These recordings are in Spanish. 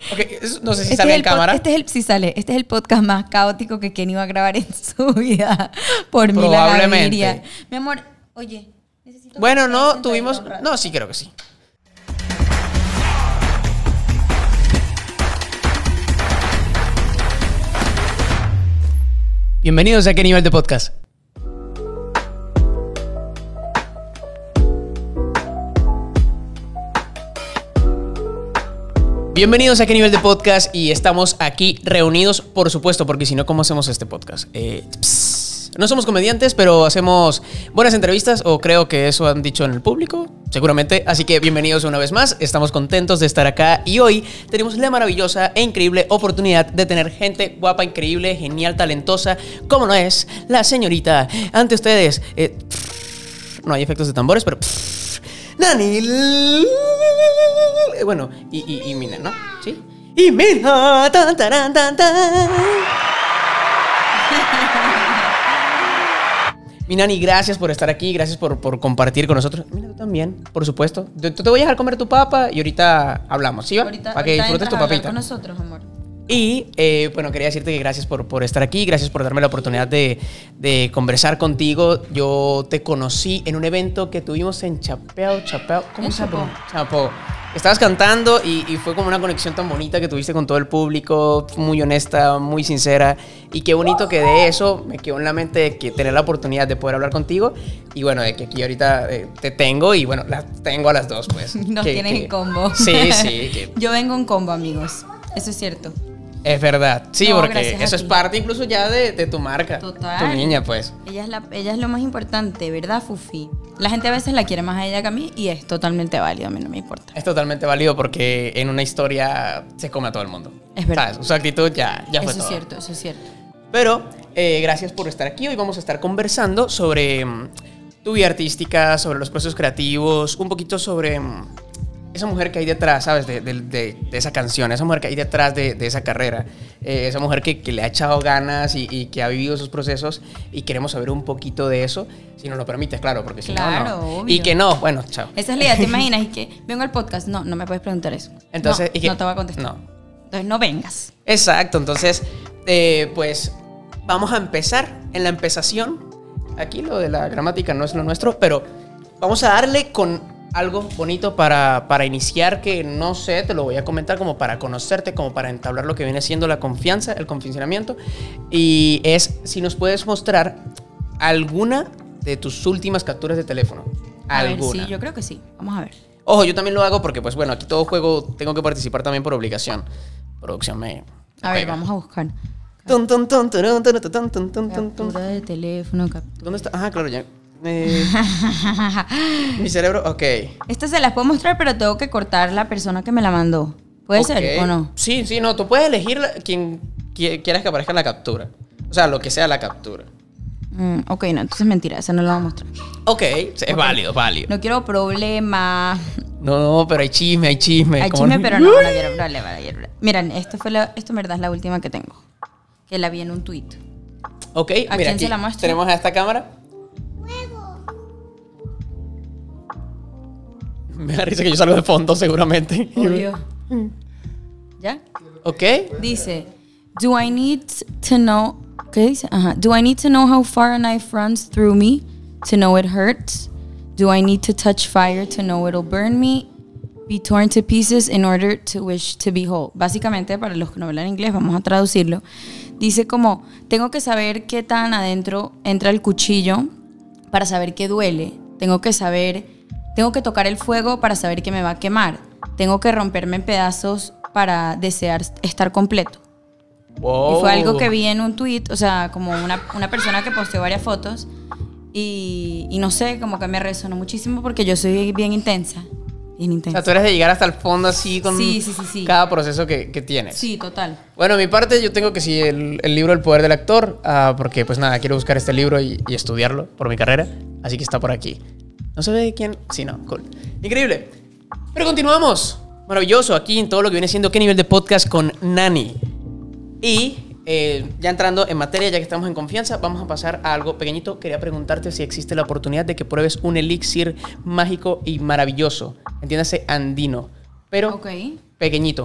No sé si sale en cámara. Sí sale. Este es el podcast más caótico que Kenny va a grabar en su vida. Por mí Probablemente. Mi amor, oye, necesito... Bueno, no, tuvimos... No, sí, creo que sí. Bienvenidos a ¿Qué nivel de podcast? Bienvenidos a ¿Qué nivel de podcast? Y estamos aquí reunidos, por supuesto, porque si no, ¿cómo hacemos este podcast? No somos comediantes, pero hacemos buenas entrevistas, o creo que eso han dicho en el público, seguramente. Así que bienvenidos una vez más, estamos contentos de estar acá. Y hoy tenemos la maravillosa e increíble oportunidad de tener gente guapa, increíble, genial, talentosa, como no es la señorita. Ante ustedes, no hay efectos de tambores, pero... Nani. Bueno, y Mina, ¿no? ¿Sí? Y Mina. Tan, taran, tan, tan. Mi Nani, gracias por estar aquí, gracias por compartir con nosotros. Mira, tú también, por supuesto. Te voy a dejar comer tu papa y ahorita hablamos, ¿sí va? Para que disfrutes tu papita. Con nosotros, amor. Y, bueno, quería decirte que gracias por estar aquí, gracias por darme la oportunidad de conversar contigo. Yo te conocí en un evento que tuvimos en Chapeo. ¿Cómo se llama? Chapó. Estabas cantando y fue como una conexión tan bonita que tuviste con todo el público, muy honesta, muy sincera. Y qué bonito que de eso me quedó en la mente de que tener la oportunidad de poder hablar contigo. Y bueno, de que aquí ahorita te tengo y bueno, las tengo a las dos, pues. Nos tienes en combo. Sí. Yo vengo en combo, amigos. Eso es cierto. Es verdad, sí, No, porque eso es parte incluso ya de tu marca. Total. Tu niña, pues. Ella es lo más importante, ¿verdad, Fufi? La gente a veces la quiere más a ella que a mí y es totalmente válido, a mí no me importa. Es totalmente válido porque en una historia se come a todo el mundo. Es verdad. ¿Sabes? Su actitud ya fue todo. Eso es cierto. Pero gracias por estar aquí. Hoy vamos a estar conversando sobre tu vida artística, sobre los procesos creativos, un poquito sobre... esa mujer que hay detrás, ¿sabes? De esa canción, esa mujer que hay detrás de esa carrera, esa mujer que le ha echado ganas y que ha vivido esos procesos y queremos saber un poquito de eso, si nos lo permites, claro, porque si no, no. Obvio. Y que no, bueno, chao. Esa es la idea, ¿te imaginas? Y que vengo al podcast, no me puedes preguntar eso. Entonces, no te voy a contestar. No. Entonces no vengas. Exacto, entonces, pues vamos a empezar en la empezación. Aquí lo de la gramática no es lo nuestro, pero vamos a darle con... algo bonito para iniciar, que no sé, te lo voy a comentar como para conocerte, como para entablar lo que viene siendo la confianza, el confianzamiento. Y es si nos puedes mostrar alguna de tus últimas capturas de teléfono. ¿Alguna? A ver, sí, yo creo que sí. Vamos a ver. Ojo, yo también lo hago porque, pues bueno, aquí todo juego tengo que participar también por obligación. Producción me... A ver, vamos a buscar. Captura de teléfono, captura. ¿Dónde está? Ajá, claro, ya. Mi cerebro, ok. Esta se las puedo mostrar, pero tengo que cortar la persona que me la mandó. ¿Puede ser o no? Sí, no, tú puedes elegir quien quieras que aparezca en la captura. O sea, lo que sea la captura. Ok, no, entonces mentira, esa no la voy a mostrar. Ok, es válido. No quiero problemas. No, pero hay chisme. Hay chisme, pero no quiero problema. Miren, esto en verdad es la última que tengo. Que la vi en un tweet. Ok, ¿A mira, quién aquí se la muestro? tenemos a esta cámara. Me da risa que yo salgo de fondo seguramente. Obvio. ¿Ya? Ok. Dice, do I need to know... ¿Qué dice? Ajá. Do I need to know how far a knife runs through me to know it hurts? Do I need to touch fire to know it'll burn me? Be torn to pieces in order to wish to be whole. Básicamente, para los que no hablan inglés, vamos a traducirlo. Dice como, tengo que saber qué tan adentro entra el cuchillo para saber qué duele. Tengo que tocar el fuego para saber que me va a quemar. Tengo que romperme en pedazos para desear estar completo. Wow. Y fue algo que vi en un tweet, o sea, como una persona que posteó varias fotos y no sé, como que me resonó muchísimo porque yo soy bien intensa. O sea, tú eres de llegar hasta el fondo así con sí. cada proceso que tienes. Sí, total. Bueno, mi parte, yo tengo que sí el libro El Poder del Actor, porque pues nada, quiero buscar este libro y estudiarlo por mi carrera, así que está por aquí. ¿No se ve de quién? Sí, no, cool. Increíble. Pero continuamos. Maravilloso, aquí en todo lo que viene siendo ¿Qué nivel de podcast con Nani? Y ya entrando en materia, ya que estamos en confianza, vamos a pasar a algo pequeñito. Quería preguntarte si existe la oportunidad de que pruebes un elixir mágico y maravilloso. Entiéndase, andino, pero pequeñito.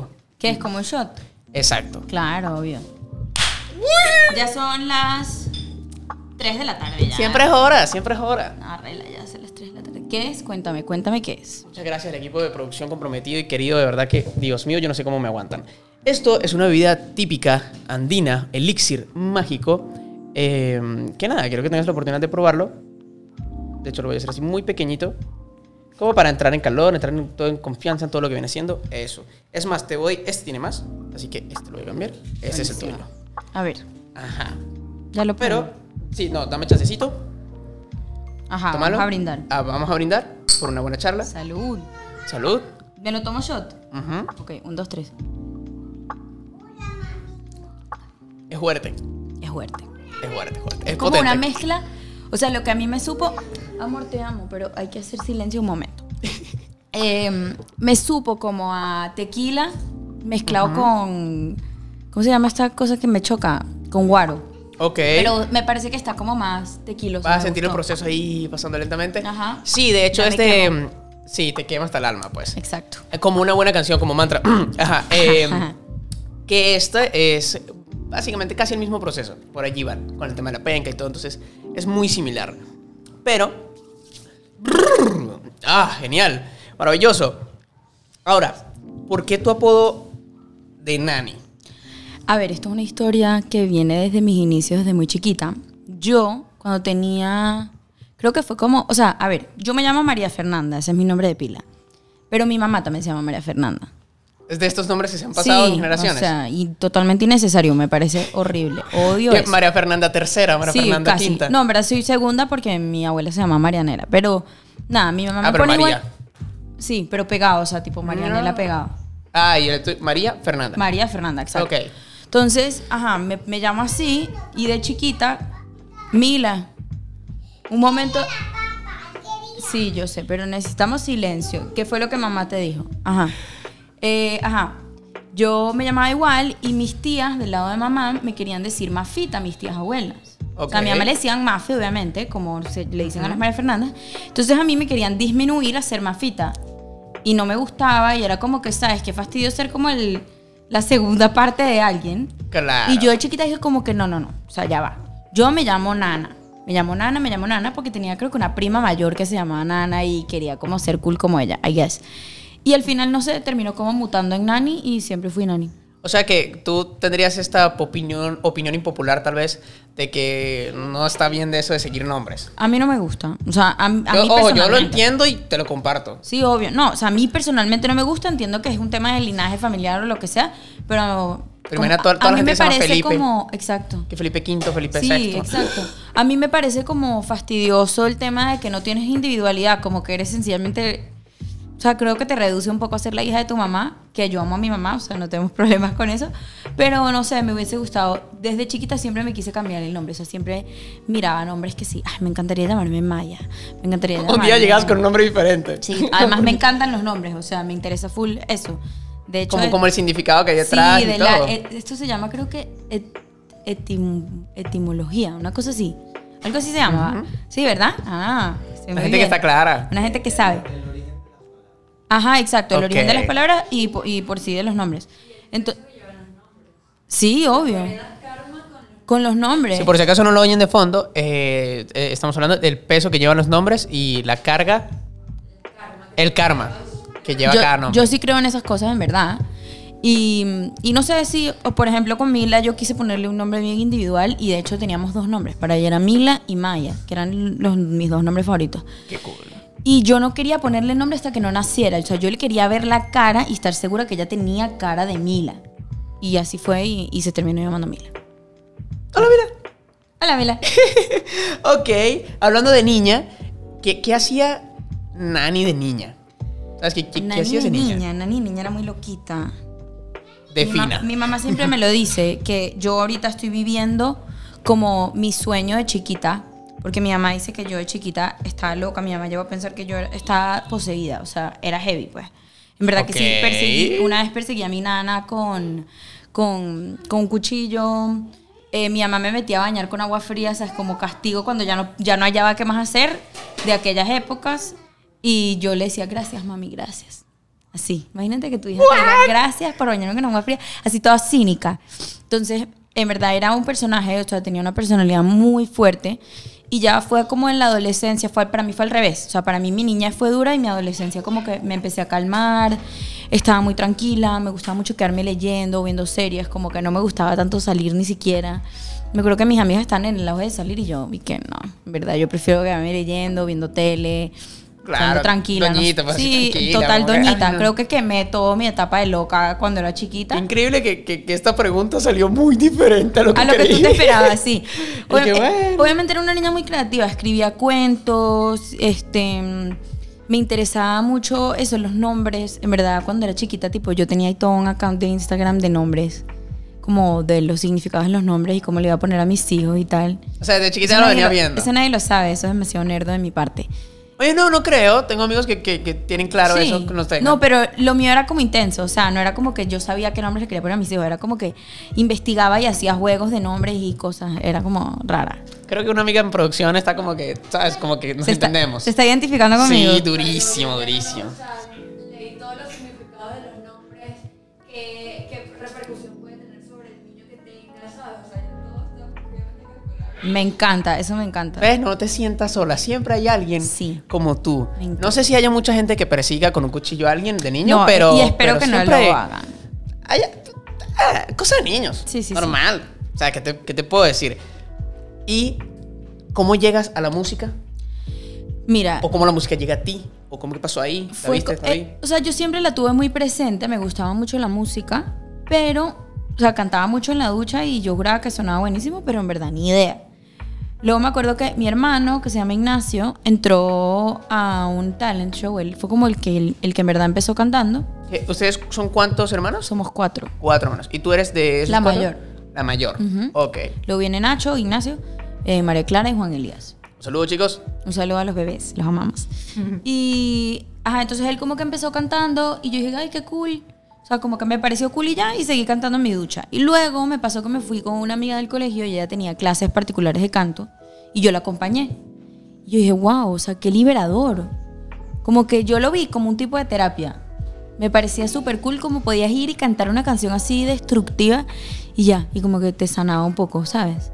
¿Qué es como un shot? Exacto. Claro, obvio. Ya son las 3 de la tarde ya. Siempre es hora, siempre es hora. Arregla, ya son las 3 de la tarde. ¿Qué es? Cuéntame qué es. Muchas gracias al equipo de producción comprometido y querido, de verdad que, Dios mío, yo no sé cómo me aguantan. Esto es una bebida típica andina, elixir mágico, que nada, quiero que tengas la oportunidad de probarlo. De hecho, lo voy a hacer así muy pequeñito, como para entrar en calor, entrar en confianza en todo lo que viene siendo. Eso. Es más, te voy, este tiene más, así que este lo voy a cambiar. Ese es el tuyo. A ver. Ajá. Ya lo Pero, pongo. sí, no, dame chancecito. Ajá, Tómalo. vamos a brindar. Vamos a brindar por una buena charla. Salud. Salud. ¿Me lo tomo shot? Ujú. Ok, 1, 2, 3. Es fuerte. Es fuerte. Es fuerte, es fuerte. Es Como potente. una mezcla. O sea, lo que a mí me supo. Amor, te amo, pero hay que hacer silencio un momento. Me supo como a tequila mezclado con. ¿Cómo se llama esta cosa que me choca? Con guaro. Ok. Pero me parece que está como más tequiloso. Vas a me sentir el gustó. proceso ahí pasando lentamente. Ajá. Sí, de hecho, Ya me quemo. sí, te quema hasta el alma, pues. Exacto. Como una buena canción, como mantra. Ajá. Que esta es básicamente casi el mismo proceso. Por allí van, con el tema de la penca y todo. Entonces, es muy similar. Pero. Genial. Maravilloso. Ahora, ¿por qué tu apodo de Nani? A ver, esto es una historia que viene desde mis inicios, desde muy chiquita. Yo, cuando tenía, creo que fue como, o sea, a ver, yo me llamo María Fernanda, ese es mi nombre de pila. Pero mi mamá también se llama María Fernanda. Es de estos nombres que se han pasado en generaciones. O sea, y totalmente innecesario, me parece horrible. Odio ¿Qué? eso. María Fernanda III, María Sí, Fernanda casi. V. No, en verdad soy segunda porque mi abuela se llama Marianela. Pero, nada, mi mamá me pero pone María. igual. Sí, pero pegado, o sea, tipo Marianela No. pegado. Y María Fernanda. María Fernanda, exacto. Ok. Entonces, me llamo así y de chiquita, Mila. Un momento. Sí, yo sé, pero necesitamos silencio. ¿Qué fue lo que mamá te dijo? Yo me llamaba igual y mis tías del lado de mamá me querían decir Mafita, mis tías abuelas. O sea, a mi mamá le decían Mafe, obviamente, como le dicen a las María Fernanda. Entonces a mí me querían disminuir a ser Mafita. Y no me gustaba y era como que, ¿sabes? Qué fastidio ser como la segunda parte de alguien. Claro. Y yo de chiquita dije como que no. O sea, ya va. Yo me llamo Nana. Me llamo Nana porque tenía creo que una prima mayor que se llamaba Nana y quería como ser cool como ella, I guess. Y al final no sé, terminó como mutando en Nani y siempre fui Nani. O sea que tú tendrías esta opinión impopular tal vez de que no está bien de eso de seguir nombres. A mí no me gusta. O sea, a mí Yo lo personalmente. entiendo y te lo comparto. Sí, obvio. No, o sea, a mí personalmente no me gusta. Entiendo que es un tema de linaje familiar o lo que sea, pero imagina toda a la mí gente me que se llama parece Felipe. como... Exacto. Que Felipe V, Felipe Sí, VI. exacto. A mí me parece como fastidioso el tema de que no tienes individualidad, como que eres sencillamente... O sea, creo que te reduce un poco a ser la hija de tu mamá, que yo amo a mi mamá, o sea, no tenemos problemas con eso. Pero no sé, me hubiese gustado. Desde chiquita siempre me quise cambiar el nombre, o sea, siempre miraba nombres que sí. Ay, me encantaría llamarme Maya. Me encantaría llamarme... Un día llegas con un nombre diferente. Sí, además me encantan los nombres, o sea, me interesa full eso. De hecho, Como el significado que hay detrás sí, y todo. esto se llama, creo que etimología, una cosa así. Algo así se llama. Sí, ¿verdad? La gente que está clara. Una gente que sabe. Ajá, exacto, el Ok. origen de las palabras y por sí de los nombres. Sí, obvio. Con los nombres. Si por si acaso no lo oyen de fondo, estamos hablando del peso que llevan los nombres y la carga. El karma que lleva cada nombre. Yo sí creo en esas cosas, en verdad. Y no sé si, o por ejemplo, con Mila yo quise ponerle un nombre bien individual y de hecho teníamos dos nombres. Para ella era Mila y Maya, que eran mis dos nombres favoritos. Qué cool. Y yo no quería ponerle nombre hasta que no naciera. O sea, yo le quería ver la cara y estar segura que ella tenía cara de Mila. Y así fue y se terminó llamando Mila. Hola, mira. Hola, Mila. Ok, hablando de niña, ¿qué hacía Nani de niña? ¿Sabes qué hacías de niña? Nani de niña era muy loquita. Defina. Mi mamá siempre me lo dice, que yo ahorita estoy viviendo como mi sueño de chiquita, porque mi mamá dice que yo de chiquita estaba loca, mi mamá llegó a pensar que yo estaba poseída, o sea, era heavy, pues. En verdad que sí, una vez perseguí a mi nana con un cuchillo. Mi mamá me metía a bañar con agua fría, ¿sabes? Como castigo cuando ya no hallaba qué más hacer de aquellas épocas. Y yo le decía, gracias, mami, gracias. Así, imagínate que tu hija te diga gracias por bañarme con agua fría, así toda cínica. Entonces, en verdad era un personaje, o sea, tenía una personalidad muy fuerte y ya fue como en la adolescencia, para mí fue al revés. O sea, para mí mi niñez fue dura y mi adolescencia como que me empecé a calmar, estaba muy tranquila, me gustaba mucho quedarme leyendo, viendo series, como que no me gustaba tanto salir ni siquiera. Me acuerdo que mis amigas están en el auge de salir y yo vi que no, en verdad yo prefiero quedarme leyendo, viendo tele, Claro, tranquila. doñita, ¿no? pues, Sí, tranquila, total mujer. doñita. Ay, Creo que quemé toda mi etapa de loca cuando era chiquita. Increíble que esta pregunta salió muy diferente a lo que A lo que creí. tú te esperabas, sí. Y que bueno. Obviamente era una niña muy creativa, escribía cuentos, me interesaba mucho eso, los nombres. En verdad, cuando era chiquita, tipo, yo tenía ahí todo un account de Instagram de nombres, como de los significados de los nombres y cómo le iba a poner a mis hijos y tal. O sea, de chiquita Eso lo nadie venía viendo. Eso nadie lo sabe, eso es demasiado nerdo de mi parte. Oye, no creo. Tengo amigos que tienen claro Sí. eso. Que no, No, pero lo mío era como intenso, o sea, no era como que yo sabía qué nombres le quería poner a mis hijos, era como que investigaba y hacía juegos de nombres y cosas, era como rara. Creo que una amiga en producción está como que, ¿sabes? Como que nos entendemos. Se está identificando conmigo. Sí, durísimo, durísimo. O sea, leí todos los significados de los nombres, qué repercusión puede tener sobre el niño que tenga, ¿sabes? O sea, ya todo está perfectamente calculado. Me encanta, eso me encanta. ¿Ves? No te sientas sola. Siempre hay alguien Sí. como tú. Me encanta. No sé si haya mucha gente que persiga con un cuchillo a alguien de niño, No, pero. y espero pero que no siempre lo hagan. Cosa de niños. Sí, sí, normal. O sea, ¿qué te puedo decir? ¿Y cómo llegas a la música? Mira, ¿O cómo la música llega a ti? ¿O cómo que pasó ahí? ¿La viste? ¿Está ahí? o sea, yo siempre la tuve muy presente, me gustaba mucho la música, pero, o sea, cantaba mucho en la ducha y yo juraba que sonaba buenísimo, pero en verdad ni idea. Luego me acuerdo que mi hermano, que se llama Ignacio, entró a un talent show. Él fue como el que en verdad empezó cantando. ¿Qué? ¿Ustedes son cuántos hermanos? Somos 4. 4 hermanos. ¿Y tú eres de esos La 4? mayor. La mayor. Ujú. Ok. Luego viene Nacho, Ignacio, María Clara y Juan Elías. Saludos, chicos. Un saludo a los bebés, los amamos. Y, entonces él como que empezó cantando y yo dije, ay, qué cool. O sea, como que me pareció cool y ya, y seguí cantando en mi ducha. Y luego me pasó que me fui con una amiga del colegio y ella tenía clases particulares de canto y yo la acompañé. Y yo dije, wow, o sea, qué liberador. Como que yo lo vi como un tipo de terapia. Me parecía súper cool como podías ir y cantar una canción así destructiva y ya, y como que te sanaba un poco, ¿sabes?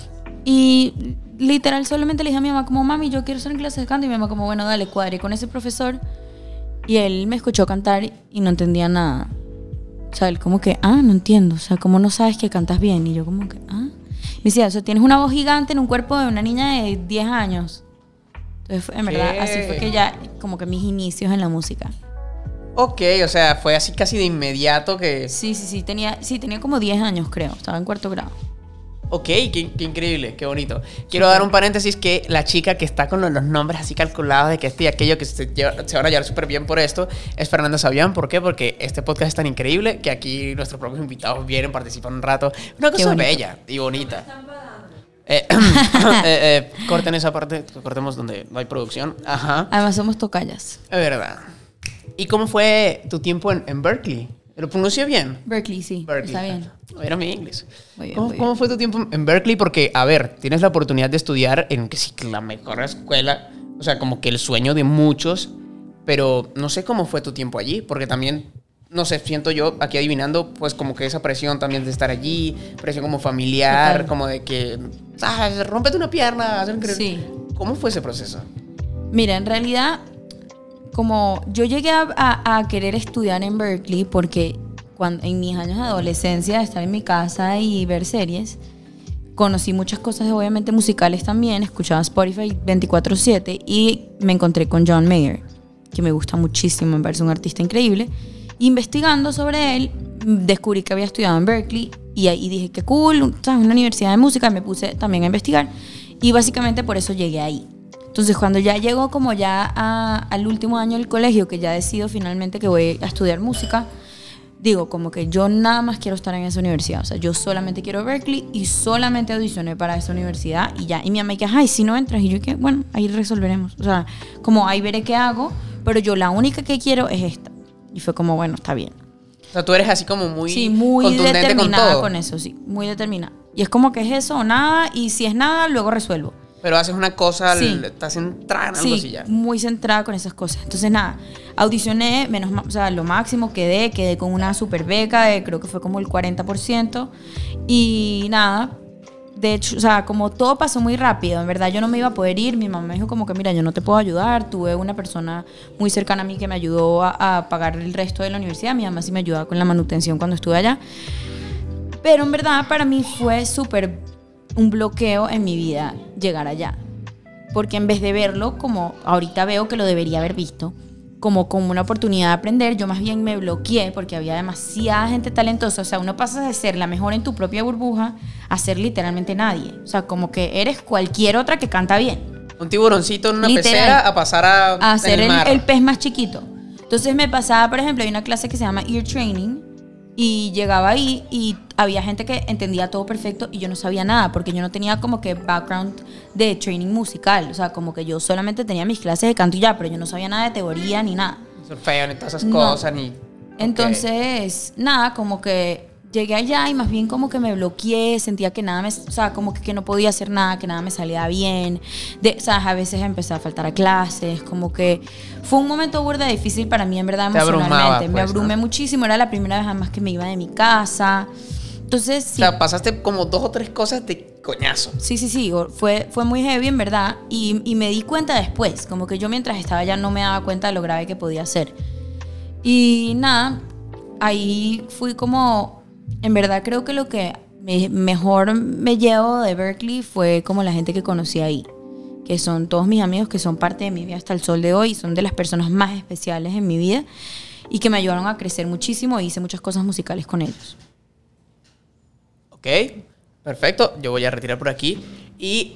Y literal solamente le dije a mi mamá como, mami, yo quiero estar en clases de canto. Y mi mamá como, bueno, dale, cuadré con ese profesor. Y él me escuchó cantar y no entendía nada. O sea, él como que, no entiendo. O sea, ¿cómo no sabes que cantas bien? Y yo como que, Me decía, o sea, tienes una voz gigante en un cuerpo de una niña de 10 años. Entonces, en verdad, así fue que ya, como que mis inicios en la música. Ok, o sea, fue así casi de inmediato que... Sí, tenía como 10 años, creo. Estaba en 4º grado. Ok, qué increíble, qué bonito. Quiero dar un paréntesis que la chica que está con los nombres así calculados de que este y aquello que se van a llevar súper bien por esto es Fernanda Sabián. ¿Por qué? Porque este podcast es tan increíble que aquí nuestros propios invitados vienen, participan un rato. Una cosa bella y bonita. Corten esa parte, cortemos donde no hay producción. Ajá. Además somos tocallas. Es verdad. ¿Y cómo fue tu tiempo en Berkeley? ¿Lo pronuncio bien? Berkeley, sí. Berkeley. Está bien. Era mi inglés. Muy bien, ¿Cómo fue tu tiempo en Berkeley? Porque, a ver, tienes la oportunidad de estudiar en que sí, la mejor escuela, o sea, como que el sueño de muchos, pero no sé cómo fue tu tiempo allí, porque también, no sé, siento yo, aquí adivinando, pues como que esa presión también de estar allí, presión como familiar, Total. como de que, rómpete una pierna, hacer un... Sí. ¿Cómo fue ese proceso? Mira, en realidad, como yo llegué a querer estudiar en Berkeley porque en mis años de adolescencia, estar en mi casa y ver series, conocí muchas cosas obviamente musicales también, escuchaba Spotify 24/7 y me encontré con John Mayer, que me gusta muchísimo, me parece un artista increíble. Investigando sobre él, descubrí que había estudiado en Berkeley y ahí dije, qué cool, ¿sabes? Una universidad de música, me puse también a investigar y básicamente por eso llegué ahí. Entonces, cuando ya llego como ya al último año del colegio, que ya decido finalmente que voy a estudiar música, digo, como que yo nada más quiero estar en esa universidad. O sea, yo solamente quiero Berkeley y solamente audicioné para esa universidad y ya. Y mi mamá que, ay, si no entras. Y yo que, bueno, ahí resolveremos. O sea, como ahí veré qué hago, pero yo la única que quiero es esta. Y fue como, bueno, está bien. O sea, tú eres así como muy, Sí, muy contundente determinada con todo. con eso, sí, muy determinada. Y es como que es eso o nada, y si es nada, luego resuelvo. Pero haces una cosa, Sí. estás centrada en algo así Sí, ya. muy centrada con esas cosas. Entonces, nada, audicioné, o sea, lo máximo, quedé con una super beca de creo que fue como el 40%. Y nada, de hecho, o sea, como todo pasó muy rápido, en verdad yo no me iba a poder ir. Mi mamá me dijo como que, mira, yo no te puedo ayudar. Tuve una persona muy cercana a mí que me ayudó a pagar el resto de la universidad. Mi mamá sí me ayudaba con la manutención cuando estuve allá. Pero en verdad para mí fue súper un bloqueo en mi vida llegar allá. Porque en vez de verlo como ahorita veo que lo debería haber visto, como una oportunidad de aprender, yo más bien me bloqueé porque había demasiada gente talentosa. O sea, uno pasa de ser la mejor en tu propia burbuja a ser literalmente nadie. O sea, como que eres cualquier otra que canta bien. Un tiburoncito en una Literal. pecera a pasar A ser en el mar. el pez más chiquito. Entonces me pasaba, por ejemplo, hay una clase que se llama Ear Training y llegaba ahí y había gente que entendía todo perfecto y yo no sabía nada porque yo no tenía como que background de training musical. O sea, como que yo solamente tenía mis clases de canto y ya, pero yo no sabía nada de teoría ni nada. Solfeo ni todas esas No. cosas, ni... Entonces, nada, como que llegué allá y más bien como que me bloqueé, sentía que nada me, o sea, como que no podía hacer nada, que nada me salía bien. O sea, a veces empecé a faltar a clases, como que fue un momento burda difícil para mí, en verdad, Te abrumaba, emocionalmente. Me pues, abrumé ¿no? muchísimo, era la primera vez además que me iba de mi casa. Entonces, sí. O sea, pasaste como 2 o 3 cosas de coñazo. Sí, fue muy heavy en verdad y me di cuenta después, como que yo mientras estaba allá no me daba cuenta de lo grave que podía ser. Y nada, ahí fui como, en verdad creo que lo que mejor me llevo de Berklee fue como la gente que conocí ahí, que son todos mis amigos que son parte de mi vida hasta el sol de hoy, son de las personas más especiales en mi vida y que me ayudaron a crecer muchísimo e hice muchas cosas musicales con ellos. Ok, perfecto. Yo voy a retirar por aquí. Y,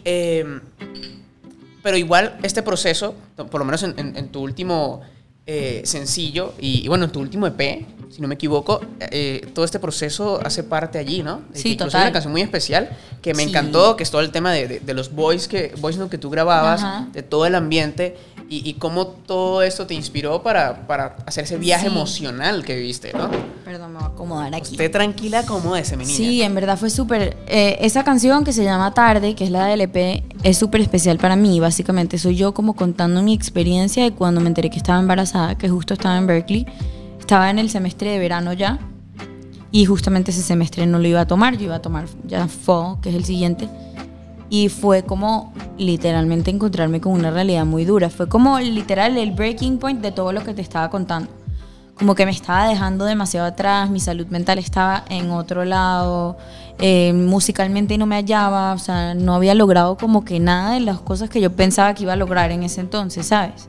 pero igual este proceso, por lo menos en tu último sencillo y bueno, en tu último EP, si no me equivoco, todo este proceso hace parte allí, ¿no? Sí, Incluso total. hay una canción muy especial que me Sí. encantó, que es todo el tema de los voice note que tú grababas, Ajá. de todo el ambiente y cómo todo esto te inspiró para hacer ese viaje Sí. emocional que viviste, ¿no? Perdón, me voy a acomodar aquí. Esté tranquila, acomódese, mi niña. Sí, en verdad fue súper... esa canción que se llama Tarde, que es la del EP, es súper especial para mí. Básicamente soy yo como contando mi experiencia de cuando me enteré que estaba embarazada, que justo estaba en Berklee. Estaba en el semestre de verano ya. Y justamente ese semestre no lo iba a tomar. Yo iba a tomar ya fall, que es el siguiente. Y fue como literalmente encontrarme con una realidad muy dura. Fue como literal el breaking point de todo lo que te estaba contando. Como que me estaba dejando demasiado atrás, mi salud mental estaba en otro lado, musicalmente no me hallaba, o sea, no había logrado como que nada de las cosas que yo pensaba que iba a lograr en ese entonces, ¿sabes?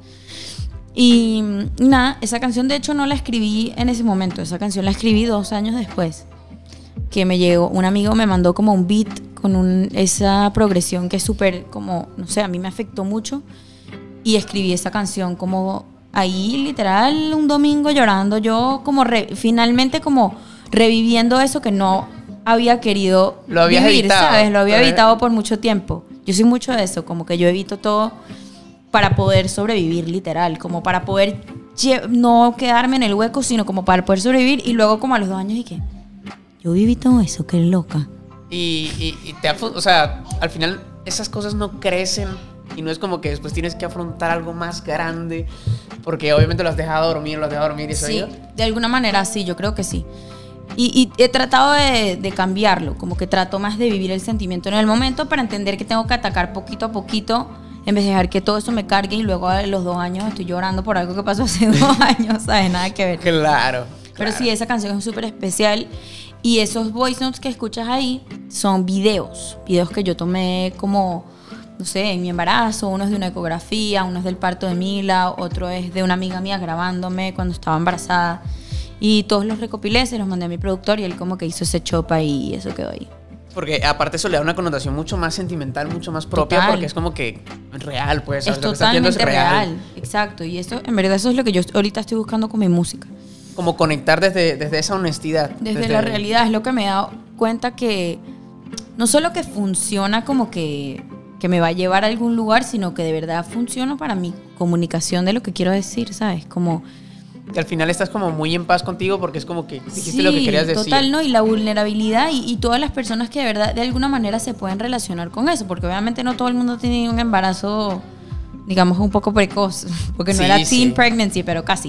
Y nada, esa canción de hecho no la escribí en ese momento, esa canción la escribí 2 años después, que me llegó, un amigo me mandó como un beat con esa progresión que es súper como, no sé, a mí me afectó mucho y escribí esa canción como... Ahí literal un domingo llorando yo como finalmente como reviviendo eso que no había querido Lo habías vivir, evitado. ¿sabes? Lo había Lo evitado por mucho tiempo. Yo soy mucho de eso, como que yo evito todo para poder sobrevivir literal, como para poder no quedarme en el hueco, sino como para poder sobrevivir y luego como a los 2 años y que yo viví todo eso, qué loca. Y o sea, al final esas cosas no crecen y no es como que después tienes que afrontar algo más grande porque obviamente lo has dejado dormir y eso. Sí, de alguna manera sí, yo creo que sí. Y he tratado de cambiarlo, como que trato más de vivir el sentimiento en el momento para entender que tengo que atacar poquito a poquito en vez de dejar que todo eso me cargue y luego a los 2 años estoy llorando por algo que pasó hace 2 años, ¿sabes? Nada que ver. Claro. Pero sí, esa canción es súper especial y esos voice notes que escuchas ahí son videos que yo tomé como, no sé, en mi embarazo. Uno es de una ecografía, uno es del parto de Mila, otro es de una amiga mía grabándome cuando estaba embarazada. Y todos los recopilé, se los mandé a mi productor y él como que hizo ese chop ahí y eso quedó ahí. Porque aparte eso le da una connotación mucho más sentimental, mucho más propia, Total. porque es como que real, pues. Es ¿sabes? Lo que estás viendo totalmente real. Exacto. Y eso, en verdad, eso es lo que yo ahorita estoy buscando con mi música. Como conectar desde esa honestidad. Desde la realidad es lo que me he dado cuenta que no solo que funciona como que me va a llevar a algún lugar, sino que de verdad funciona para mi comunicación de lo que quiero decir, ¿sabes? Como que al final estás como muy en paz contigo porque es como que dijiste lo que querías decir. Total, ¿no? Y la vulnerabilidad y todas las personas que de verdad de alguna manera se pueden relacionar con eso, porque obviamente no todo el mundo tiene un embarazo, digamos, un poco precoz, porque no era teen pregnancy, pero casi.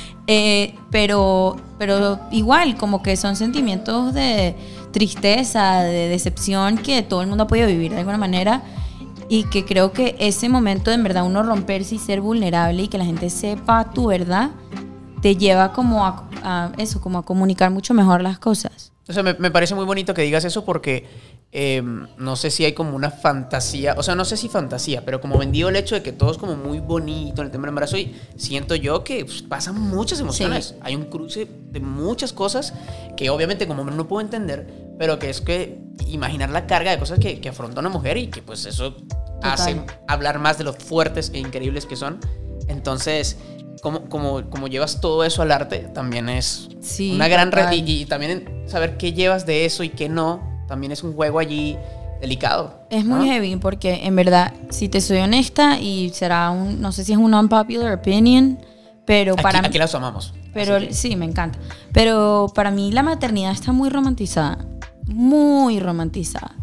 Pero igual, como que son sentimientos de tristeza, de decepción que todo el mundo ha podido vivir de alguna manera. Y que creo que ese momento de en verdad uno romperse y ser vulnerable y que la gente sepa tu verdad te lleva como a eso, como a comunicar mucho mejor las cosas. O sea, me parece muy bonito que digas eso porque no sé si hay como una fantasía, o sea, no sé si fantasía, pero como vendido el hecho de que todo es como muy bonito en el tema del embarazo y siento yo que pues, pasan muchas emociones. Sí. Hay un cruce de muchas cosas que obviamente como hombre no puedo entender, pero que es que imaginar la carga de cosas que afronta una mujer y que pues eso hace hablar más de lo fuertes e increíbles que son. Entonces, como llevas todo eso al arte, también es una gran y también saber qué llevas de eso y qué no, también es un juego allí delicado. Es muy heavy porque en verdad, si te soy honesta, y será no sé si es un unpopular opinion, pero para mí... Aquí las amamos. Pero sí, me encanta. Pero para mí la maternidad está muy romantizada. Muy romantizada.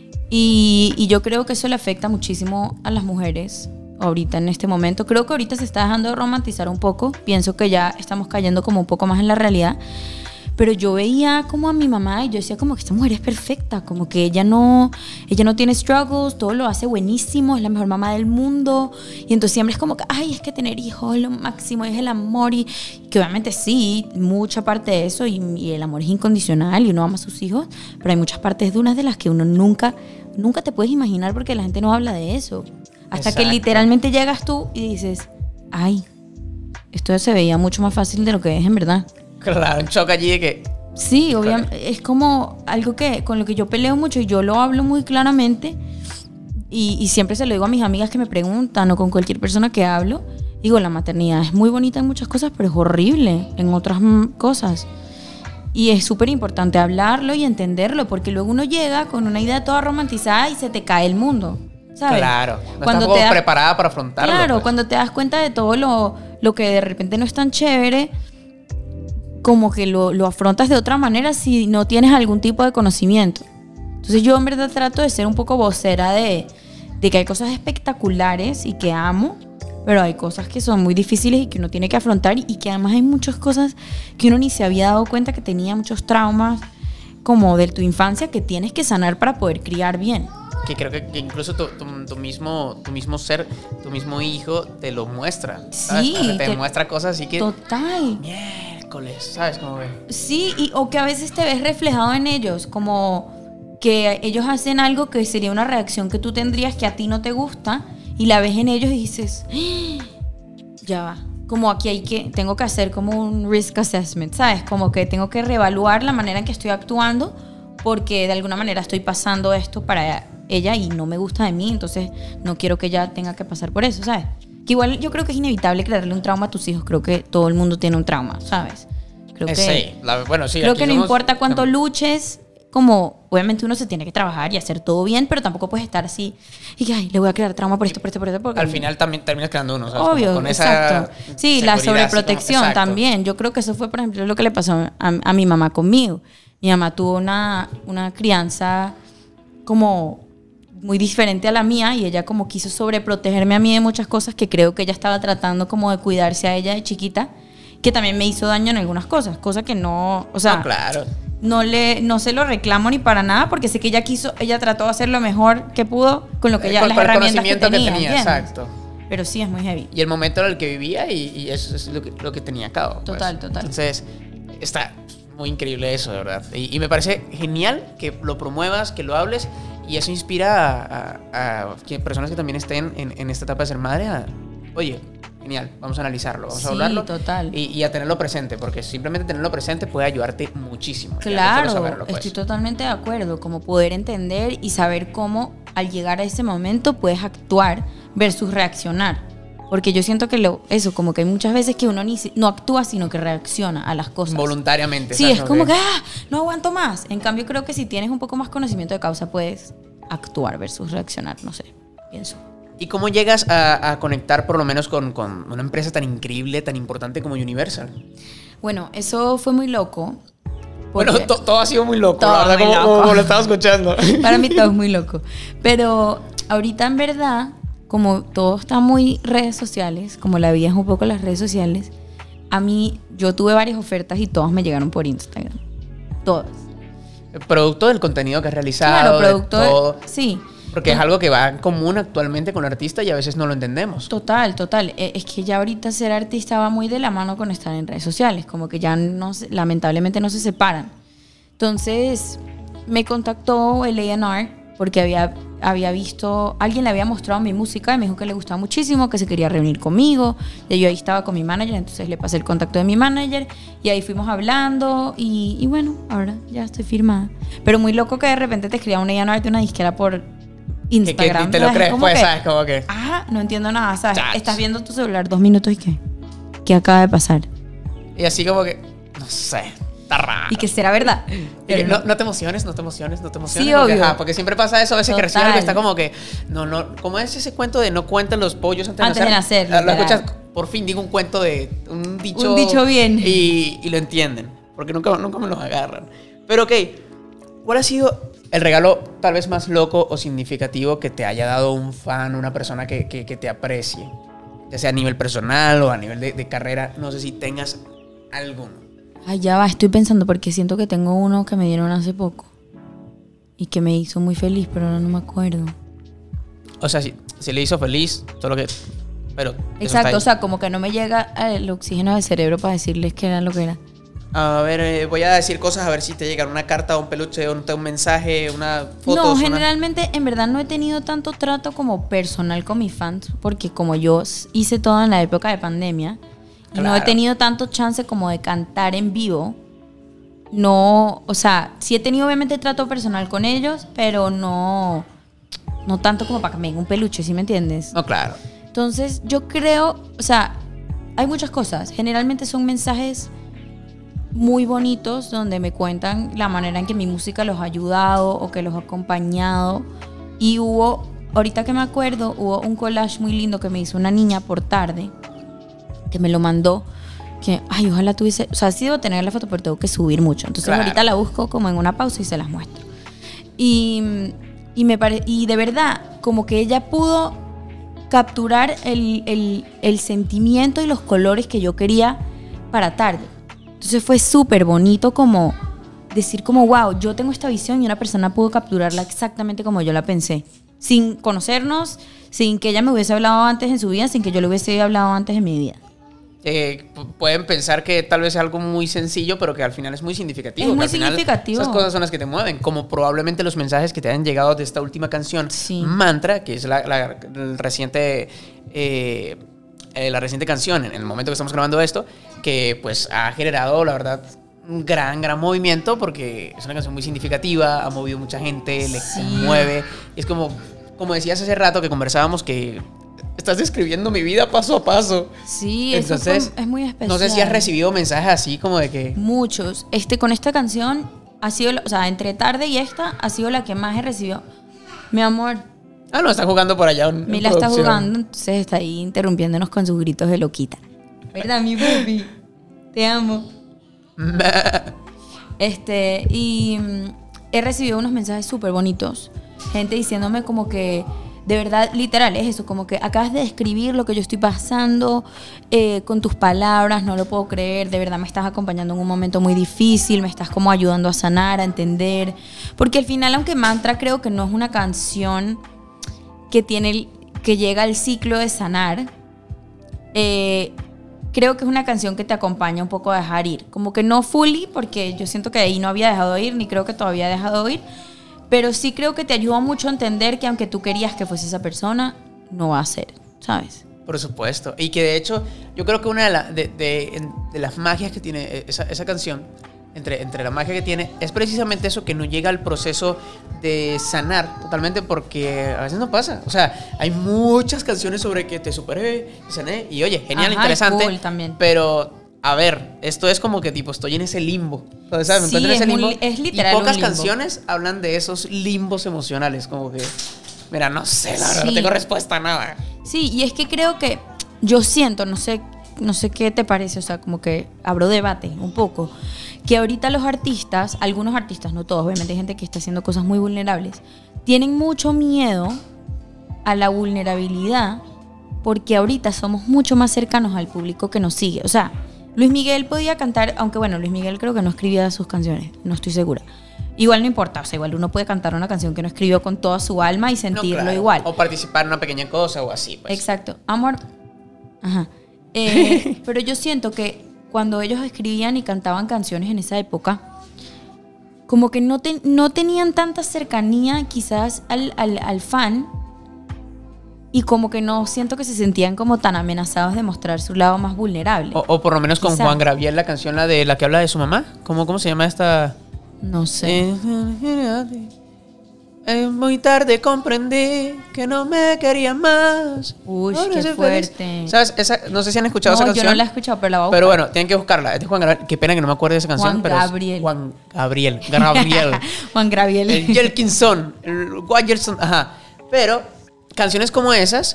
Y yo creo que eso le afecta muchísimo a las mujeres ahorita en este momento. Creo que ahorita se está dejando de romantizar un poco. Pienso que ya estamos cayendo como un poco más en la realidad. Pero yo veía como a mi mamá y yo decía como que esta mujer es perfecta, como que ella no tiene struggles, todo lo hace buenísimo, es la mejor mamá del mundo. Y entonces siempre es como que, ay, es que tener hijos es lo máximo, es el amor. Y que obviamente sí, mucha parte de eso y el amor es incondicional y uno ama a sus hijos, pero hay muchas partes de unas de las que uno nunca te puedes imaginar porque la gente no habla de eso. Hasta que literalmente llegas tú y dices, ay, esto se veía mucho más fácil de lo que es en verdad. Claro, un shock allí de que... Sí, obviamente, es como algo que con lo que yo peleo mucho y yo lo hablo muy claramente y siempre se lo digo a mis amigas que me preguntan o con cualquier persona que hablo. Digo, la maternidad es muy bonita en muchas cosas, pero es horrible en otras cosas. Y es súper importante hablarlo y entenderlo, porque luego uno llega con una idea toda romantizada y se te cae el mundo, ¿sabes? Claro, no estás preparada para afrontarlo. Claro, pues. Cuando te das cuenta de todo lo que de repente no es tan chévere, como que lo afrontas de otra manera si no tienes algún tipo de conocimiento. Entonces yo en verdad trato de ser un poco vocera de que hay cosas espectaculares y que amo, pero hay cosas que son muy difíciles y que uno tiene que afrontar y que además hay muchas cosas que uno ni se había dado cuenta que tenía, muchos traumas como de tu infancia que tienes que sanar para poder criar bien. Que creo que incluso tu mismo ser, tu mismo hijo te lo muestra. ¿Sabes? Sí. Te muestra cosas así que... Total. ¿Sabes cómo ve? Sí, o que a veces te ves reflejado en ellos, como que ellos hacen algo que sería una reacción que tú tendrías que a ti no te gusta y la ves en ellos y dices, ya va, como aquí tengo que hacer como un risk assessment, ¿sabes? Como que tengo que reevaluar la manera en que estoy actuando porque de alguna manera estoy pasando esto para ella y no me gusta de mí, entonces no quiero que ella tenga que pasar por eso, ¿sabes? Que igual yo creo que es inevitable crearle un trauma a tus hijos. Creo que todo el mundo tiene un trauma, ¿sabes? Creo que, sí. Creo que no importa cuánto luches, como obviamente uno se tiene que trabajar y hacer todo bien, pero tampoco puedes estar así y que, ay, le voy a crear trauma por esto. Porque al final también terminas creando uno, ¿sabes? Obvio, con esa exacto. Sí, la sobreprotección como, también. Yo creo que eso fue, por ejemplo, lo que le pasó a mi mamá conmigo. Mi mamá tuvo una crianza como muy diferente a la mía y ella como quiso sobreprotegerme a mí de muchas cosas que creo que ella estaba tratando como de cuidarse a ella de chiquita, que también me hizo daño en algunas cosas que no, o sea, claro. No se lo reclamo ni para nada porque sé que ella trató de hacer lo mejor que pudo con lo que ella, las herramientas que tenía, exacto. Pero sí es muy heavy. Y el momento en el que vivía y eso es lo que tenía a cabo. Total. Entonces, está muy increíble eso, de verdad. Y me parece genial que lo promuevas, que lo hables. Y eso inspira a personas que también estén en esta etapa de ser madre oye, genial, vamos a analizarlo, vamos a hablarlo. Total. Y a tenerlo presente, porque simplemente tenerlo presente puede ayudarte muchísimo. Claro, saberlo, pues. Estoy totalmente de acuerdo, como poder entender y saber cómo al llegar a ese momento puedes actuar versus reaccionar. Porque yo siento que como que hay muchas veces que uno no actúa, sino que reacciona a las cosas. Voluntariamente. Sí, es como que no aguanto más. En cambio, creo que si tienes un poco más conocimiento de causa, puedes actuar versus reaccionar. No sé, pienso. ¿Y cómo llegas a conectar por lo menos con una empresa tan increíble, tan importante como Universal? Bueno, eso fue muy loco. Bueno, todo ha sido muy loco, Todo la verdad, muy loco. como lo estaba escuchando. Para mí todo es muy loco. Pero ahorita en verdad, como todo está muy redes sociales, como la vida es un poco las redes sociales, yo tuve varias ofertas y todas me llegaron por Instagram. Todas. Producto del contenido que has realizado. Claro, producto de todo. Sí. Porque es algo que va en común actualmente con el artista y a veces no lo entendemos. Total. Es que ya ahorita ser artista va muy de la mano con estar en redes sociales, como que ya lamentablemente no se separan. Entonces me contactó el A&R porque había visto, alguien le había mostrado mi música y me dijo que le gustaba muchísimo, que se quería reunir conmigo. Y yo ahí estaba con mi manager, entonces le pasé el contacto de mi manager y ahí fuimos hablando y bueno, ahora ya estoy firmada. Pero muy loco que de repente te escriba un A&R de una disquera por Instagram. Que te lo crees, pues, ¿sabes? Como que... No entiendo nada, ¿sabes? Chach. Estás viendo tu celular 2 minutos y ¿qué? ¿Qué acaba de pasar? Y así como que, no sé, está raro. Y que será verdad. Y Pero que no te emociones. Sí, porque, obvio. porque siempre pasa eso, a veces que recibes algo que está como que, no, ¿cómo es ese cuento de no cuentan los pollos antes de nacer? Lo Literal. escuchas, por fin digo un cuento de un dicho. Un dicho bien. Y lo entienden, porque nunca me los agarran. Pero ok, ¿cuál ha sido el regalo tal vez más loco o significativo que te haya dado un fan, una persona que te aprecie? Ya sea a nivel personal o a nivel de carrera, no sé si tengas alguno. Ay, ya va, estoy pensando porque siento que tengo uno que me dieron hace poco y que me hizo muy feliz, pero ahora no me acuerdo. O sea, si le hizo feliz, solo que... Pero Exacto, o sea, como que no me llega el oxígeno del cerebro para decirles que era lo que era. A ver, voy a decir cosas a ver si te llega una carta, un peluche, un mensaje, una foto. No, generalmente en verdad no he tenido tanto trato como personal con mis fans, porque como yo hice todo en la época de pandemia, y no he Claro. tenido tanto chance como de cantar en vivo. No, o sea, sí he tenido obviamente trato personal con ellos, pero no tanto como para que me den un peluche, ¿sí me entiendes? No, claro. Entonces yo creo, o sea, hay muchas cosas. Generalmente son mensajes muy bonitos donde me cuentan la manera en que mi música los ha ayudado o que los ha acompañado. Y ahorita que me acuerdo, hubo un collage muy lindo que me hizo una niña por tarde, que me lo mandó, que, ay, ojalá tuviese, o sea, sí debo tener la foto, pero tengo que subir mucho. Entonces Claro. ahorita la busco como en una pausa y se las muestro. Y de verdad, como que ella pudo capturar el sentimiento y los colores que yo quería para tarde. Entonces fue súper bonito como decir como, wow, yo tengo esta visión y una persona pudo capturarla exactamente como yo la pensé. Sin conocernos, sin que ella me hubiese hablado antes en su vida, sin que yo le hubiese hablado antes en mi vida. Pueden pensar que tal vez es algo muy sencillo, pero que al final es muy significativo. Es que muy al final significativo. Esas cosas son las que te mueven, como probablemente los mensajes que te han llegado de esta última canción, Sí. Mantra, que es la reciente canción en el momento que estamos grabando esto, que pues ha generado, la verdad, un gran movimiento, porque es una canción muy significativa, ha movido mucha gente, le Sí. conmueve. Es como decías hace rato que conversábamos, que estás describiendo mi vida paso a paso. Sí, Entonces, eso es muy especial. no sé si has recibido mensajes así como de que... Muchos. Con esta canción ha sido, o sea, entre tarde y esta ha sido la que más he recibido. Mi amor, Ah, no, están jugando por allá en Mila está producción. jugando, entonces está ahí interrumpiéndonos con sus gritos de loquita. ¿Verdad, mi pupi? Te amo. He recibido unos mensajes súper bonitos. Gente diciéndome como que, de verdad, literal, es eso, como que acabas de describir lo que yo estoy pasando con tus palabras, no lo puedo creer, de verdad me estás acompañando en un momento muy difícil, me estás como ayudando a sanar, a entender. Porque al final, aunque Mantra creo que no es una canción que llega al ciclo de sanar, creo que es una canción que te acompaña un poco a dejar ir. Como que no fully, porque yo siento que ahí no había dejado ir, ni creo que todavía he dejado ir, pero sí creo que te ayuda mucho a entender que aunque tú querías que fuese esa persona, no va a ser, ¿sabes? Por supuesto. Y que de hecho, yo creo que una de las magias que tiene esa canción, entre la magia que tiene, es precisamente eso, que no llega al proceso de sanar totalmente, porque a veces no pasa. O sea, hay muchas canciones sobre que te superé, te sané, y oye, genial, Ajá, interesante. cool también. Pero, a ver, esto es como que tipo, estoy en ese limbo. ¿Sabes? Me Sí, encuentro en ese limbo. es literal Y pocas un limbo. canciones hablan de esos limbos emocionales, como que... Mira, no sé, la verdad, Sí. no tengo respuesta a nada. Sí, y es que creo que yo siento, no sé qué te parece, o sea, como que abro debate un poco, que ahorita los artistas, algunos artistas, no todos, obviamente hay gente que está haciendo cosas muy vulnerables, tienen mucho miedo a la vulnerabilidad porque ahorita somos mucho más cercanos al público que nos sigue. O sea, Luis Miguel podía cantar, aunque bueno, Luis Miguel creo que no escribía sus canciones, no estoy segura. Igual no importa, o sea, igual uno puede cantar una canción que no escribió con toda su alma y No, sentirlo claro. igual. O participar en una pequeña cosa o así, pues. Exacto. Amor. Ajá. Pero yo siento que cuando ellos escribían y cantaban canciones en esa época, como que no tenían tanta cercanía quizás al fan y como que no siento que se sentían como tan amenazados de mostrar su lado más vulnerable. O por lo menos con Quizá. Juan Gabriel, la canción la que habla de su mamá. ¿Cómo se llama esta? No sé. Muy tarde comprendí que no me quería más. Uy, Ahora qué soy fuerte. ¿Sabes? No sé si han escuchado esa No, canción. yo no la he escuchado, pero la voy a Pero buscar. bueno, tienen que buscarla. Es de Juan Gabriel. Qué pena que no me acuerde de esa canción. Juan pero es Gabriel. Juan Gabriel. Gabriel. Juan Gabriel. El Jelkinson. El Wagerson. Ajá. Pero canciones como esas.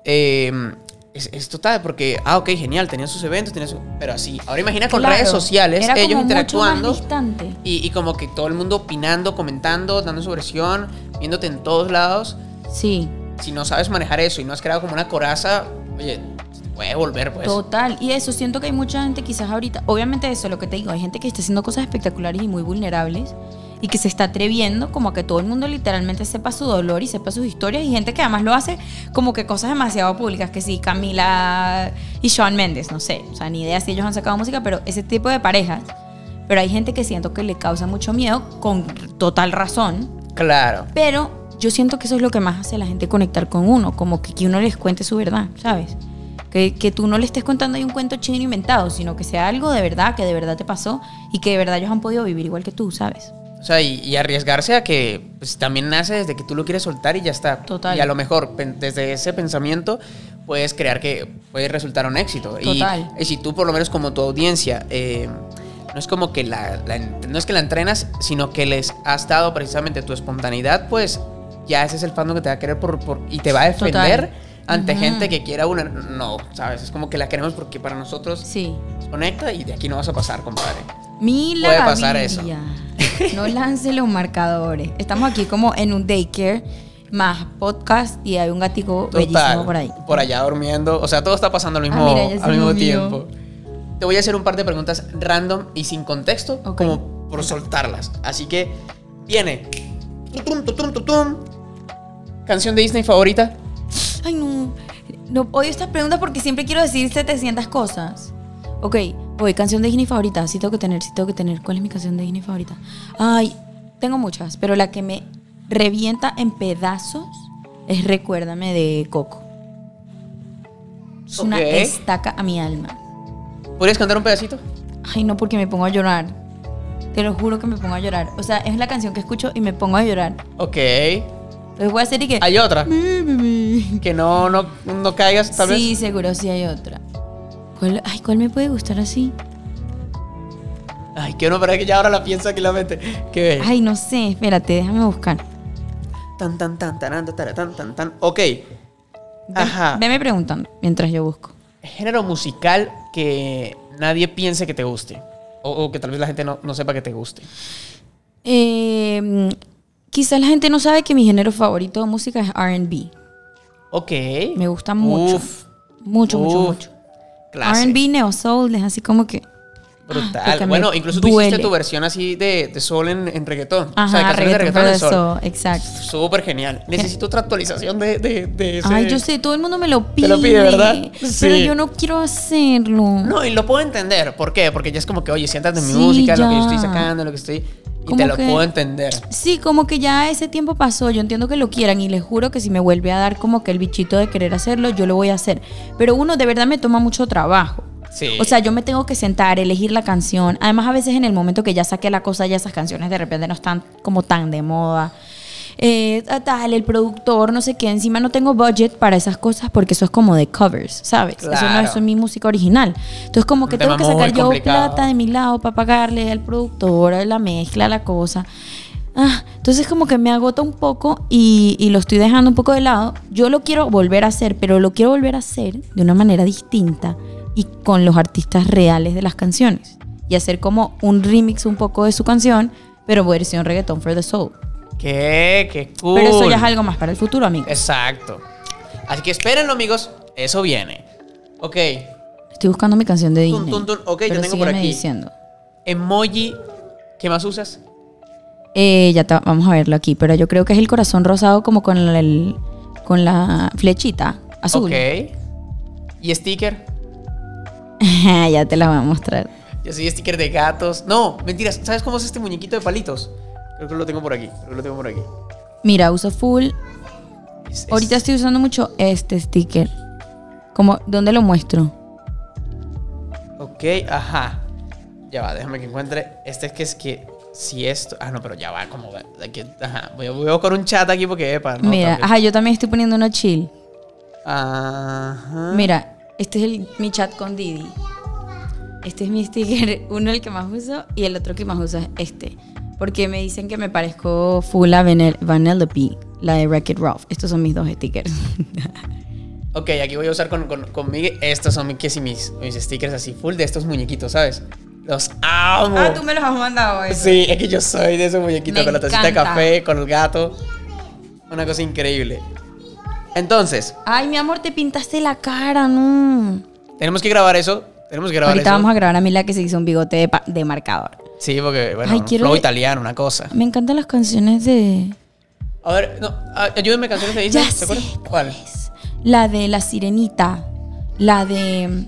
Es total, porque, ok, genial, tenían sus eventos, pero así. Ahora imagina con Claro, redes sociales, era ellos como interactuando. mucho más distante. Y como que todo el mundo opinando, comentando, dando su versión, viéndote en todos lados. Sí. Si no sabes manejar eso y no has creado como una coraza, oye, se te puede volver, pues. Total, y eso, siento que hay mucha gente quizás ahorita, obviamente eso, lo que te digo, hay gente que está haciendo cosas espectaculares y muy vulnerables y que se está atreviendo como a que todo el mundo literalmente sepa su dolor y sepa sus historias y gente que además lo hace como que cosas demasiado públicas, que sí, Camila y Shawn Mendes, no sé, o sea, ni idea si ellos han sacado música, pero ese tipo de parejas, pero hay gente que siento que le causa mucho miedo con total razón, Claro. pero yo siento que eso es lo que más hace a la gente conectar con uno, como que uno les cuente su verdad, ¿sabes? Que tú no le estés contando ahí un cuento chino inventado, sino que sea algo de verdad, que de verdad te pasó y que de verdad ellos han podido vivir igual que tú, ¿sabes? O sea, y arriesgarse a que pues, también nace desde que tú lo quieres soltar y ya está. Total. Y a lo mejor desde ese pensamiento puedes crear que puede resultar un éxito. Total. Y si tú por lo menos como tu audiencia, no es como que no es que la entrenas, sino que les has dado precisamente tu espontaneidad, pues ya ese es el fandom que te va a querer y te va a defender Total. ante gente que quiera una. No, ¿sabes? Es como que la queremos porque para nosotros Sí. nos conecta y de aquí no vas a pasar, compadre. Mila Puede pasar Gaviria. No lance los marcadores. Estamos aquí como en un daycare más podcast y hay un gatico bellísimo por ahí. Por allá durmiendo. O sea, todo está pasando al mismo, mira, ya se al mismo movió. tiempo. Te voy a hacer un par de preguntas random y sin contexto, Ok. como por soltarlas. Así que viene. Tutum, tutum, tutum. ¿Canción de Disney favorita? Ay, no. No odio estas preguntas porque siempre quiero decir 700 cosas. Ok, voy, canción de Disney favorita. Sí tengo que tener. ¿Cuál es mi canción de Disney favorita? Ay, tengo muchas, pero la que me revienta en pedazos es Recuérdame de Coco. Es una Ok. estaca a mi alma. ¿Podrías cantar un pedacito? Ay, no, porque me pongo a llorar. Te lo juro que me pongo a llorar. O sea, es la canción que escucho y me pongo a llorar. Ok. Entonces voy a hacer y que... ¿Hay otra? Que no caigas, tal Sí, vez. seguro, sí hay otra. ¿Cuál me puede gustar así? Ay, que no, para que ya ahora la piensa aquí en la mente. ¿Qué? Ay, no sé, espérate, déjame buscar. Tan, tan, tan, tan, tan, tan, tan, tan. Ok. Ajá. Veme preguntando mientras yo busco. Género musical que nadie piense que te guste. O que tal vez la gente no sepa que te guste. Quizás la gente no sabe que mi género favorito de música es R&B. Ok. Me gusta mucho. Uf. Mucho. Clase. R&B, neo soul, es así como que... Brutal. porque me Bueno, incluso tú duele. hiciste tu versión así de soul en reggaetón. Ajá, o sea, de canciones de reggaetón, reggaetón en pero soul. eso, exacto. Súper genial. Necesito otra actualización de ese. Ay, yo sé, todo el mundo me lo pide. Te lo pide, ¿verdad? Pero Sí. yo no quiero hacerlo. No, y lo puedo entender. ¿Por qué? Porque ya es como que, oye, siéntate en mi Sí, música, lo que yo ya. estoy sacando, lo que estoy. Y Como te lo que- puedo entender. Sí, como que ya ese tiempo pasó. Yo entiendo que lo quieran y les juro que si me vuelve a dar como que el bichito de querer hacerlo, yo lo voy a hacer. Pero uno de verdad me toma mucho trabajo. Sí. O sea, yo me tengo que sentar, elegir la canción. Además, a veces en el momento que ya saqué la cosa, ya esas canciones de repente no están como tan de moda. Tal, el productor, no sé qué. Encima no tengo budget para esas cosas porque eso es como de covers, ¿sabes? Eso no Claro. es mi música original. Entonces, como que Un tengo tema que sacar muy yo complicado. plata de mi lado para pagarle al productor, la mezcla, la cosa. Entonces como que me agota un poco y lo estoy dejando un poco de lado. Yo lo quiero volver a hacer, pero lo quiero volver a hacer de una manera distinta y con los artistas reales de las canciones. Y hacer como un remix un poco de su canción, pero versión reggaeton for the soul. Qué cool. Pero eso ya es algo más para el futuro, amigos. Exacto. Así que espérenlo, amigos. Eso viene. Ok. Estoy buscando mi canción de Disney. Ok, pero yo tengo por sígueme aquí. diciendo. Emoji. ¿Qué más usas? Vamos a verlo aquí, pero yo creo que es el corazón rosado como con la flechita azul. Ok. ¿Y sticker? Ya te la voy a mostrar. Yo soy sticker de gatos. No, mentiras. ¿Sabes cómo es este muñequito de palitos? Creo que lo tengo por aquí. Mira, uso full. Es- Ahorita estoy usando mucho este sticker. Como, ¿dónde lo muestro? Ok, ajá. Ya va, déjame que encuentre. Este es que si esto. Ah, no, pero ya va, como. Ajá. Voy a buscar un chat aquí porque, epa, no. Mira, también. ajá, yo también estoy poniendo uno chill. Ajá. Mira, este es mi chat con Didi. Este es mi sticker, uno el que más uso y el otro que más uso es este. Porque me dicen que me parezco full a Vanellope, la de Wreck-It Ralph. Estos son mis dos stickers. Ok, aquí voy a usar con Miguel. Estos son mis stickers así full de estos muñequitos, ¿sabes? Los amo. Ah, tú me los has mandado eso. Sí, es que yo soy de esos muñequitos Me con la tacita de encanta. café, con el gato. Una cosa increíble. Entonces, Ay, mi amor, te pintaste la cara, no. tenemos que grabar eso. Ahorita vamos a grabar a mí la que se hizo un bigote de marcador. Sí, porque, bueno, Ay, un quiero flow ver- italiano, una cosa. Me encantan las canciones de... A ver, no, ayúdenme, canciones de Disney. Ya ¿Se acuerdan? sé ¿Cuál? es. La de La Sirenita. La de...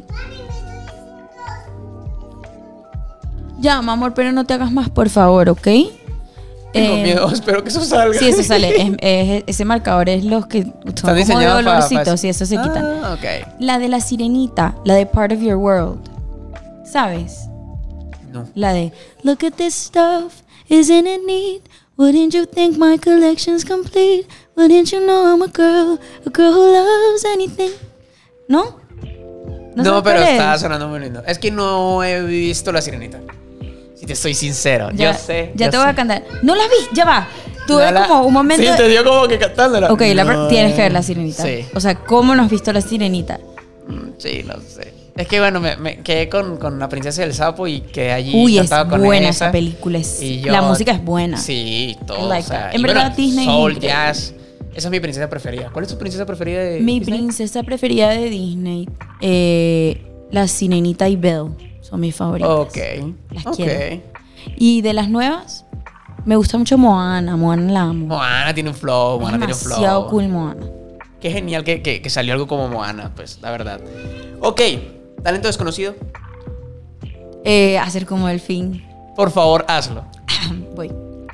Ya, mi amor, pero no te hagas más, por favor, ¿ok? Tengo miedo, espero que eso salga. Sí, eso sale. Ese marcador es los que son como de diseñados para- olorcitos y eso se quitan. Ah, ok. La de La Sirenita, la de Part of Your World. ¿Sabes? No. La de Look at this stuff, isn't it neat? Wouldn't you think my collection's complete? Wouldn't you know I'm a girl who loves anything? ¿No? No, sabes pero cuál es? está sonando muy lindo. Es que no he visto La Sirenita. Si te estoy sincero. Ya, yo sé. Ya yo te voy sé. a cantar. ¿No la vi? Ya va. Tuve No la- como un momento. Sí, te dio como que cantándola. Ok, No. tienes que ver La Sirenita. Sí. O sea, ¿cómo no has visto La Sirenita? Sí, no sé. Es que bueno, me quedé con La Princesa del Sapo y quedé allí. Uy, es encantado con buena esa película. Y yo- La música es buena. Sí, todo. I like o sea, that. En y verdad, bueno, Disney es Soul, increíble. jazz. Esa es mi princesa preferida. ¿Cuál es tu princesa preferida de Mi Disney? princesa preferida de Disney, La Sirenita y Belle son mis favoritas. Ok. Las ok. quiero. Y de las nuevas, me gusta mucho Moana. Moana la amo. Moana tiene un flow. Es Moana tiene un flow. demasiado cool Moana. Qué genial que salió algo como Moana, pues, la verdad. Ok, talento desconocido. Hacer como delfín. Por favor, hazlo. Voy.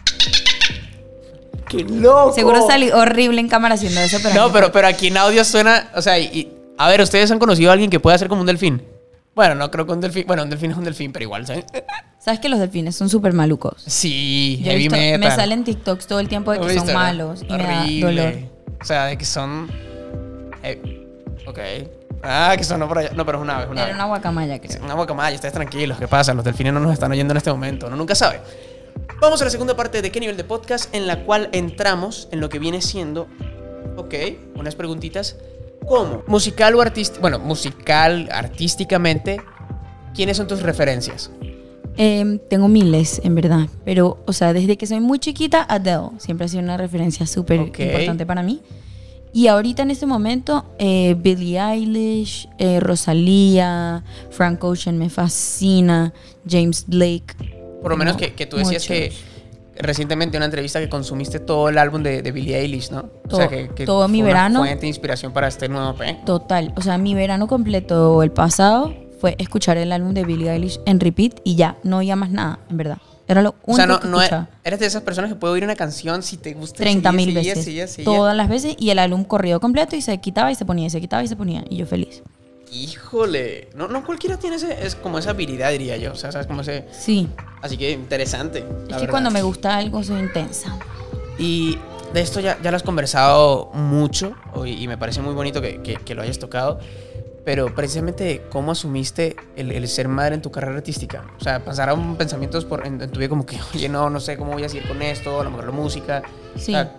¡Qué loco! Seguro salí horrible en cámara haciendo eso, pero... No, pero aquí en audio suena. O sea, a ver, ¿ustedes han conocido a alguien que pueda hacer como un delfín? Bueno, no creo que un delfín. Bueno, un delfín es un delfín, pero igual, ¿sabes? ¿Sabes que los delfines son súper malucos? Sí, Yo he heavy visto- metal. me salen TikToks todo el tiempo de ¿Lo que son viste, no? malos y me da Horrible. dolor. O sea, de que son. Ok. Ah, que sonó por allá. No, pero es una ave, es una Era ave. una guacamaya, creo. Una guacamaya, ustedes tranquilos, ¿qué pasa? Los delfines no nos están oyendo en este momento, uno nunca sabe. Vamos a la segunda parte de ¿Qué nivel de podcast? En la cual entramos en lo que viene siendo, ok, unas preguntitas como musical o artística, bueno, musical, artísticamente, ¿quiénes son tus referencias? Tengo miles, en verdad. Pero, o sea, desde que soy muy chiquita, Adele siempre ha sido una referencia súper Ok. importante para mí. Y ahorita en este momento, Billie Eilish, Rosalía, Frank Ocean me fascina, James Blake. Por lo menos Tengo que tú decías muchos. que recientemente en una entrevista que consumiste todo el álbum de Billie Eilish, ¿no? O sea, que todo mi fue verano. una fuente de inspiración para este nuevo EP. Total. O sea, mi verano completo, el pasado, fue escuchar el álbum de Billie Eilish en repeat y ya, no oía más nada, en verdad. Era lo único O sea, que no escuchaba. eres de esas personas que puede oír una canción si te gusta. 30.000 seguía, veces. seguía, seguía. Todas las veces. Y el álbum corrido completo y se quitaba y se ponía, y se quitaba y se ponía. Y yo feliz. Híjole, no cualquiera tiene es como esa habilidad, diría yo. O sea, sabes cómo se. Sí. Así que interesante. Es que cuando me gusta algo soy intensa. Y de esto ya lo has conversado mucho y me parece muy bonito que lo hayas tocado. pero precisamente cómo asumiste el ser madre en tu carrera artística. O sea, pasaron pensamientos en tu vida como que, oye, no sé cómo voy a seguir con esto, a lo mejor la música. Sí. O sea,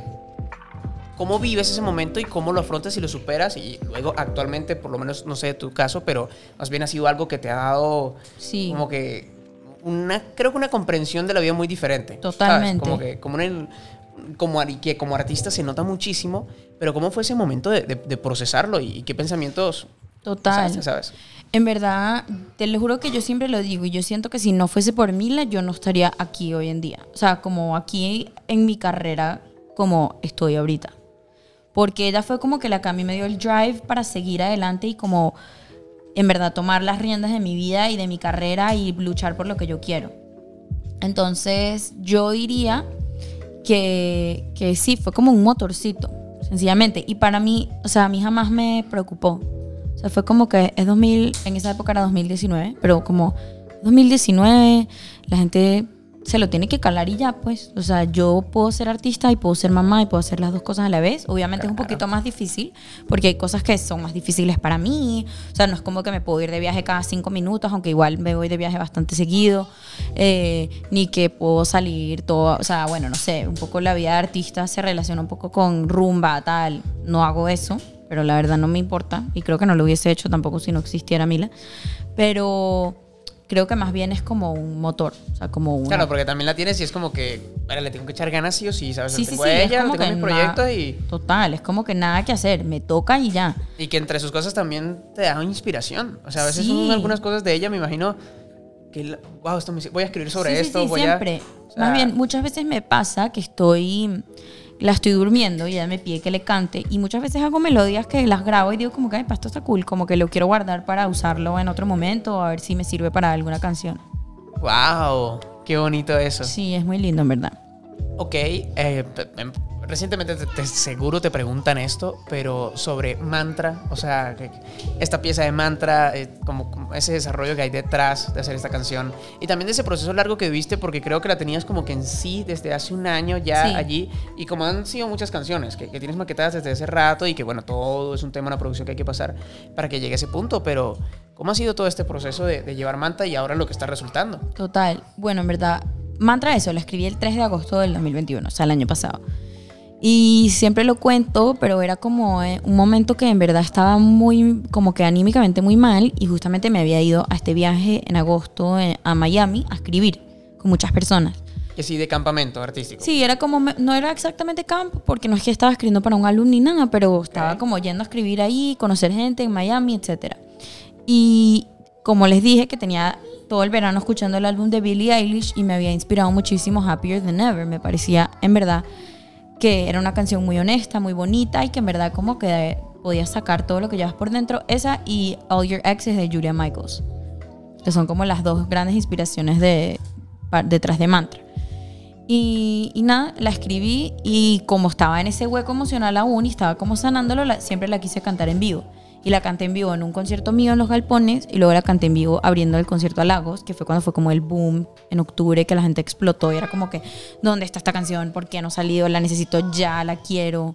¿cómo vives ese momento y cómo lo afrontas y lo superas? Y luego, actualmente, por lo menos, no sé de tu caso, pero más bien ha sido algo que te ha dado Sí. como que creo que una comprensión de la vida muy diferente. Totalmente. ¿Sabes? Como artista se nota muchísimo, pero ¿cómo fue ese momento de procesarlo y qué pensamientos Total. pasaste, sabes? En verdad, te lo juro que yo siempre lo digo y yo siento que si no fuese por Mila, yo no estaría aquí hoy en día. O sea, como aquí en mi carrera, como estoy ahorita. Porque ella fue como que la que a mí me dio el drive para seguir adelante y como en verdad tomar las riendas de mi vida y de mi carrera y luchar por lo que yo quiero. Entonces, yo diría que sí, fue como un motorcito, sencillamente. Y para mí, o sea, a mí jamás me preocupó. O sea, fue como que en esa época era 2019, pero como 2019, la gente se lo tiene que calar y ya, pues. O sea, yo puedo ser artista y puedo ser mamá y puedo hacer las dos cosas a la vez. Obviamente es un poquito más difícil porque hay cosas que son más difíciles para mí. O sea, no es como que me puedo ir de viaje cada 5 minutos, aunque igual me voy de viaje bastante seguido. Ni que puedo salir todo. O sea, bueno, no sé, un poco la vida de artista se relaciona un poco con rumba, tal. No hago eso, pero la verdad no me importa. Y creo que no lo hubiese hecho tampoco si no existiera Mila. Pero creo que más bien es como un motor, o sea, como una... Claro, porque también la tienes y es como que, vale, le tengo que echar ganas sí o sí, ¿sabes? Sí, tengo sí, a es ella, como tengo que mis proyectos y... Total, es como que nada que hacer, me toca y ya. Y que entre sus cosas también te da inspiración. O sea, a veces Sí. son algunas cosas de ella, me imagino que, wow, voy a escribir sobre Sí, esto, sí, voy siempre. a... o sea, Más bien, muchas veces me pasa que la estoy durmiendo y ella me pide que le cante y muchas veces hago melodías que las grabo y digo como que, ay, pa, esto está cool, como que lo quiero guardar para usarlo en otro momento o a ver si me sirve para alguna canción. wow, qué bonito eso. Sí, es muy lindo, en verdad. Ok, recientemente seguro te preguntan esto, pero sobre Mantra, o sea, esta pieza de Mantra, como ese desarrollo que hay detrás de hacer esta canción y también de ese proceso largo que viviste, porque creo que la tenías como que en sí desde hace un año ya Sí. allí, y como han sido muchas canciones que tienes maquetadas desde hace rato y que bueno, todo es un tema, una producción que hay que pasar para que llegue a ese punto, pero ¿cómo ha sido todo este proceso de llevar Mantra y ahora lo que está resultando? Total. Bueno, en verdad, Mantra eso, lo escribí el 3 de agosto del 2021, o sea, el año pasado. Y siempre lo cuento, pero era como un momento que en verdad estaba muy, como que anímicamente muy mal y justamente me había ido a este viaje en agosto a Miami a escribir con muchas personas. Que sí, de campamento artístico. Sí, era como, no era exactamente campo, porque no es que estaba escribiendo para un álbum ni nada, pero estaba como yendo a escribir ahí, conocer gente en Miami, etc. Y como les dije que tenía todo el verano escuchando el álbum de Billie Eilish y me había inspirado muchísimo Happier Than Ever. Me parecía, en verdad, que era una canción muy honesta, muy bonita y que en verdad como que podías sacar todo lo que llevas por dentro. Esa y All Your Exes de Julia Michaels, que son como las dos grandes inspiraciones detrás de Mantra. Y nada, la escribí y como estaba en ese hueco emocional aún y estaba como sanándolo, siempre la quise cantar en vivo. Y la canté en vivo en un concierto mío en Los Galpones y luego la canté en vivo abriendo el concierto a Lagos, que fue cuando fue como el boom en octubre, que la gente explotó y era como que, ¿dónde está esta canción? ¿Por qué no ha salido? La necesito ya, la quiero.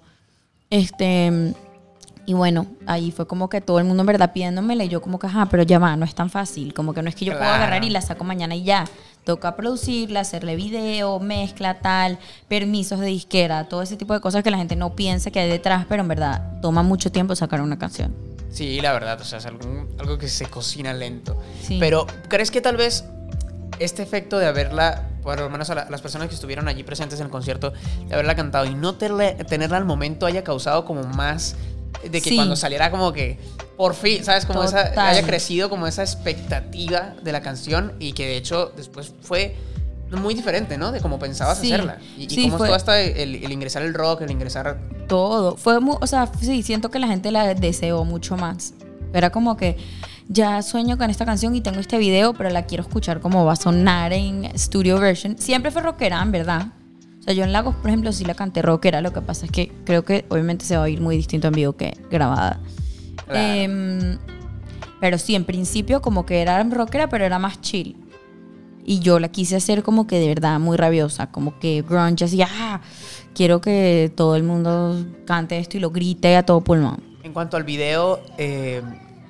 Y bueno, ahí fue como que todo el mundo en verdad pidiéndomela y yo como que, ajá, pero ya va, no es tan fácil. Como que no es que yo puedo agarrar y la saco mañana y ya. Toca producirla, hacerle video, mezcla, tal, permisos de disquera, todo ese tipo de cosas que la gente no piensa que hay detrás, pero en verdad toma mucho tiempo sacar una canción. Sí, la verdad, o sea, es algo que se cocina lento. Sí. Pero, ¿crees que tal vez este efecto de haberla, por lo menos a las personas que estuvieron allí presentes en el concierto, de haberla cantado y no tenerla al momento haya causado como más de que Sí. cuando saliera como que por fin, ¿sabes? Como Total. haya crecido como esa expectativa de la canción y que de hecho después fue muy diferente, ¿no? De cómo pensabas Sí. hacerla. Y Sí, cómo fue- estuvo hasta el ingresar el rock, el ingresar... Todo. Fue o sea, sí, siento que la gente la deseó mucho más. Era como que ya sueño con esta canción y tengo este video, pero la quiero escuchar como va a sonar en studio version. Siempre fue rockera, en verdad. O sea, yo en Lagos, por ejemplo, sí la canté rockera. Lo que pasa es que creo que obviamente se va a oír muy distinto en vivo que grabada. Claro. Pero sí, en principio como que era rockera, pero era más chill. Y yo la quise hacer como que de verdad muy rabiosa, como que grunge, así, quiero que todo el mundo cante esto y lo grite a todo pulmón. En cuanto al video,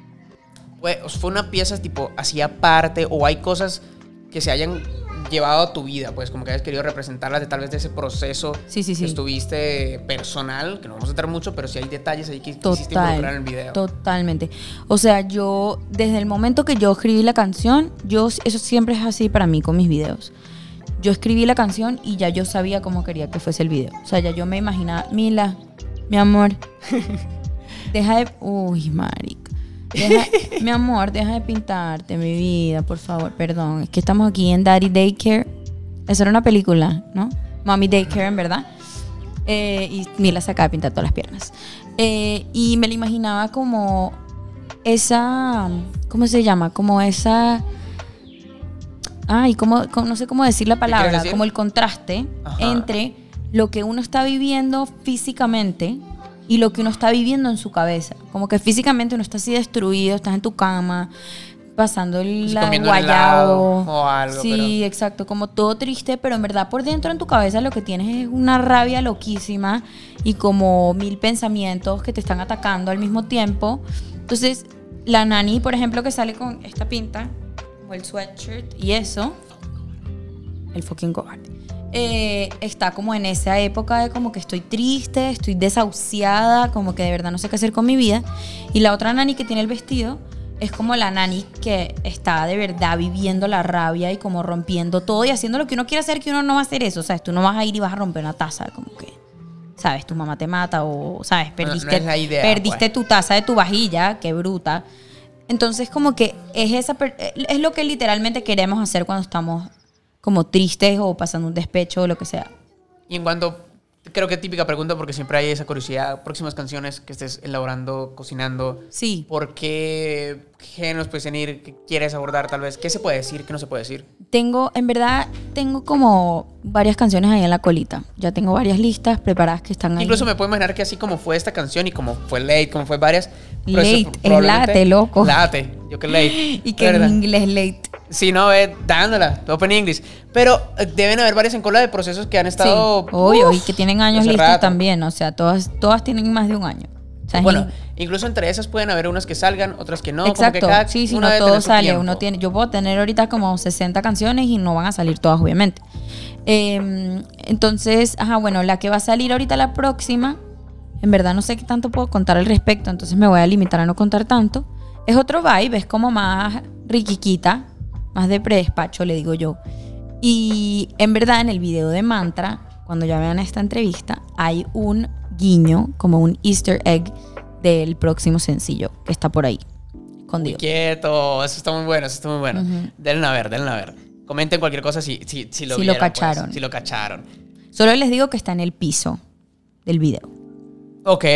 fue una pieza tipo así aparte o hay cosas que se hayan llevado a tu vida, pues como que hayas querido representarlas de tal vez de ese proceso Sí. que estuviste personal, que no vamos a entrar mucho, pero sí hay detalles ahí que quisiste Total, involucrar en el video. totalmente. O sea, yo, desde el momento que yo escribí la canción, eso siempre es así para mí con mis videos. Yo escribí la canción y ya yo sabía cómo quería que fuese el video. O sea, ya yo me imaginaba, Mila, mi amor, deja de... Uy, marica. Mi amor, deja de pintarte, mi vida, por favor. Perdón, es que estamos aquí en Daddy Daycare. Esa era una película, ¿no? Mommy Daycare, en verdad. Y Mila se acaba de pintar todas las piernas. Y me la imaginaba como esa... ¿Cómo se llama? Como esa... Ay, no sé cómo decir la palabra. decir? Como el contraste entre lo que uno está viviendo físicamente y lo que uno está viviendo en su cabeza. Como que físicamente uno está así destruido, estás en tu cama, pasando el comiendo guayabo o algo. Sí, exacto, como todo triste, pero en verdad por dentro en tu cabeza lo que tienes es una rabia loquísima y como 1000 pensamientos que te están atacando al mismo tiempo. Entonces, la Nani, por ejemplo, que sale con esta pinta, como el sweatshirt y eso, el fucking cobarde. Está como en esa época de como que estoy triste, estoy desahuciada, como que de verdad no sé qué hacer con mi vida. Y la otra Nani que tiene el vestido es como la Nani que está de verdad viviendo la rabia y como rompiendo todo y haciendo lo que uno quiere hacer, que uno no va a hacer eso. O sea, tú no vas a ir y vas a romper una taza, como que, ¿sabes? Tu mamá te mata o, ¿sabes? Perdiste, no es la idea, perdiste pues. tu taza de tu vajilla, qué bruta. Entonces como que es lo que literalmente queremos hacer cuando estamos como tristes o pasando un despecho o lo que sea. Y en cuanto, creo que típica pregunta porque siempre hay esa curiosidad, próximas canciones que estés elaborando, cocinando. Sí. ¿Por qué géneros puedes venir? ¿Qué quieres abordar tal vez? ¿Qué se puede decir? ¿Qué no se puede decir? En verdad, tengo como varias canciones ahí en la colita. Ya tengo varias listas preparadas que están ahí. Incluso me puedo imaginar que así como fue esta canción y como fue Late, como fue varias. Late, es late, loco. Late, yo que Late. Y que en inglés late. Sí, no, dándola, Open English. Pero deben haber varias en cola de procesos que han estado... Sí, obvio, y que tienen años hace listos rato. también. O sea, todas tienen más de un año. O sea, Bueno, incluso entre esas pueden haber unas que salgan, otras que no. exacto, como que cada sí, una no debe todo tener su sale. tiempo. Yo puedo tener ahorita como 60 canciones y no van a salir todas, obviamente. Entonces, bueno, la que va a salir ahorita la próxima, en verdad no sé qué tanto puedo contar al respecto, entonces me voy a limitar a no contar tanto. Es otro vibe, es como más riquiquita, más de predespacho, le digo yo. Y en verdad en el video de Mantra, cuando ya vean esta entrevista, hay un guiño, como un easter egg del próximo sencillo que está por ahí, escondido. Quieto, eso está muy bueno, eso está muy bueno. Denle a ver. Comenten cualquier cosa si lo vieron, cacharon. Pues, si lo cacharon. Solo les digo que está en el piso del video. Ok.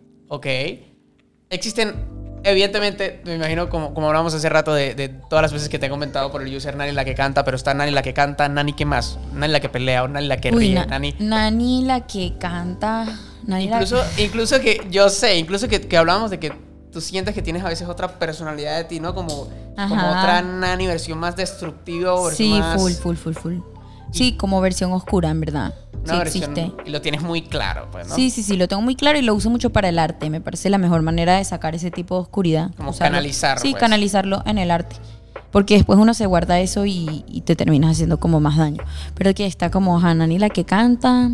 Existen, evidentemente, me imagino como hablamos hace rato de todas las veces que te he comentado por el user Nani la que canta, pero está Nani la que canta, Nani qué más, Nani la que pelea o Nani la que ríe, Nani la que canta. Nani Incluso que yo sé, incluso que hablábamos de que tú sientes que tienes a veces otra personalidad de ti, ¿no? Como otra Nani versión más destructiva o versión sí, más... full. Sí, como versión oscura, en verdad. Una sí versión, existe. y lo tienes muy claro, pues, ¿no? Sí, lo tengo muy claro y lo uso mucho para el arte. Me parece la mejor manera de sacar ese tipo de oscuridad. Como usarlo. canalizarlo. Sí, pues. canalizarlo en el arte. Porque después uno se guarda eso y te terminas haciendo como más daño. Pero aquí está como Nani la que canta,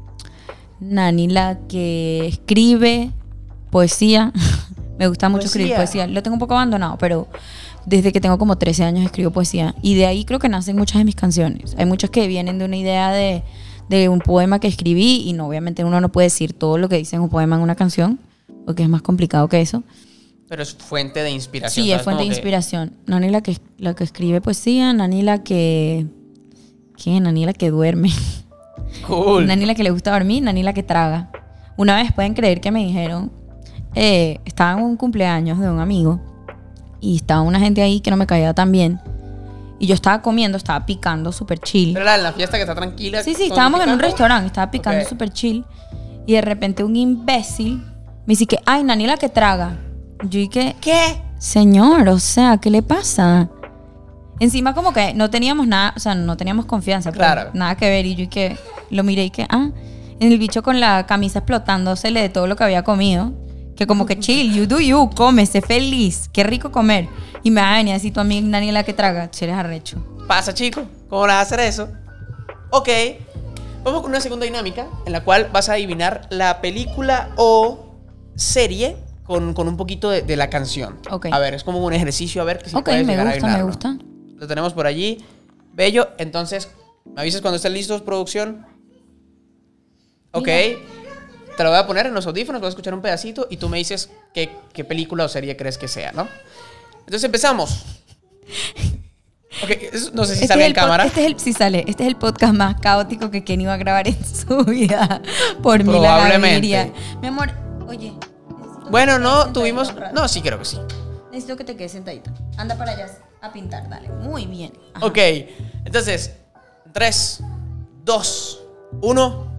Nani la que escribe poesía. Me gusta mucho escribir poesía. Lo tengo un poco abandonado, pero desde que tengo como 13 años escribo poesía. Y de ahí creo que nacen muchas de mis canciones. Hay muchas que vienen de una idea de un poema que escribí. Y no, obviamente uno no puede decir todo lo que dice en un poema en una canción, porque es más complicado que eso. Pero es fuente de inspiración. Sí, es fuente de inspiración. Nani la que escribe poesía, Nani la que... ¿Qué? Nani la que duerme. Cool. Nani la que le gusta dormir, Nani la que traga. Una vez pueden creer que me dijeron... estaba en un cumpleaños de un amigo y estaba una gente ahí que no me caía tan bien y yo estaba comiendo, estaba picando súper chill. Pero en la fiesta que está tranquila. Sí, estábamos en un restaurante, estaba picando súper chill y de repente un imbécil me dice que, ay, Nani la que traga. Yo dije, ¿qué? Señor, o sea, ¿qué le pasa? Encima como que no teníamos nada, o sea, no teníamos confianza, claro. Nada que ver y yo que lo miré y que, en el bicho con la camisa explotándosele de todo lo que había comido. Que como que chill, you do you, come, sé feliz. Qué rico comer. Y me va a venir así tu amiga Daniela que traga. Si eres arrecho. Pasa, chico. ¿Cómo vas a hacer eso? Ok. Vamos con una segunda dinámica en la cual vas a adivinar la película o serie con un poquito de la canción. Ok. A ver, es como un ejercicio a ver si Ok, puedes me llegar a gusta, me adivinarlo. gusta. Lo tenemos por allí. Bello. Entonces, ¿me avisas cuando estén listos, producción? Ok. Te lo voy a poner en los audífonos, vas a escuchar un pedacito y tú me dices qué película o serie crees que sea, ¿no? Entonces empezamos. Ok, no sé si sale en cámara. Sí sale. Este es el podcast más caótico que Kenny va a grabar en su vida. Por mí la Probablemente. grabaría. Mi amor, oye. necesito Bueno, que te no, quedes tuvimos... sentadita un rato. No, sí, creo que sí. Necesito que te quedes sentadita. Anda para allá a pintar, dale. Muy bien. Ajá. Ok, entonces, 3, 2, 1.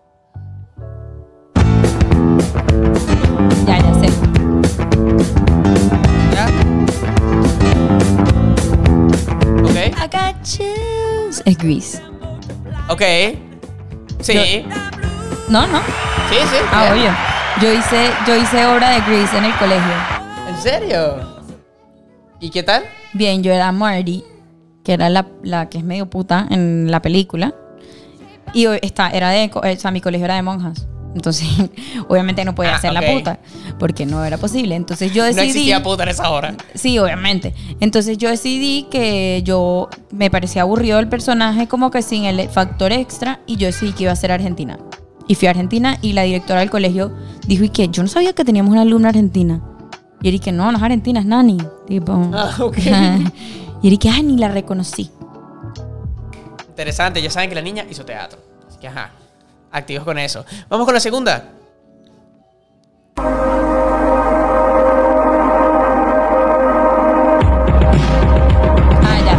Ya sé. ¿Ya? Ok, I got chills. Es Grease. ok. Sí, No. sí, sí. Ah, bien. obvio. Yo hice obra de Grease en el colegio. ¿En serio? ¿Y qué tal? Bien, yo era Marty, que era la que es medio puta en la película. Y mi colegio era de monjas. Entonces, obviamente no podía ser ok. la puta, porque no era posible. Entonces yo No decidí... existía puta en esa hora. Sí, obviamente. Entonces yo decidí que me parecía aburrido el personaje como que sin el factor extra y yo decidí que iba a ser Argentina. Y fui a Argentina y la directora del colegio dijo, ¿y qué? Yo no sabía que teníamos una alumna argentina. Y Eric, no es argentina, es Nani. Tipo, Ah, ok. y Eric, ni la reconocí. Interesante, ya saben que la niña hizo teatro. Así que, ajá, activos con eso. Vamos con la segunda. Ya.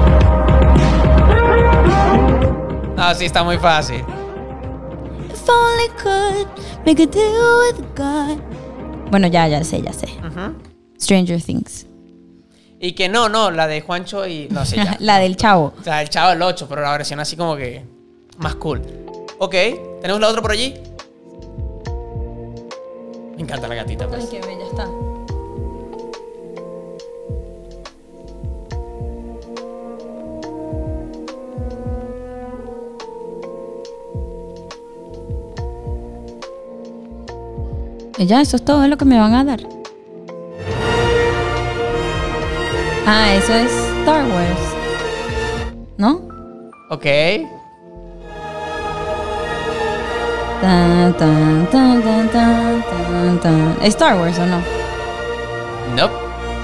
Ah, sí, está muy fácil. If only could make a deal with God. Bueno, ya sé. Ujú. Stranger Things. Y que no, la de Juancho y... No sé, ya. La del chavo. O sea, el Chavo del 8, pero la versión así como que más cool. Ok, ¿tenemos la otra por allí? Me encanta la gatita, pues. Ay, qué bella está. Y ya, eso es todo lo que me van a dar. Ah, eso es Star Wars. ¿No? Ok. Tan, tan, tan, tan, tan, tan, tan. ¿Es Star Wars o no? Nope.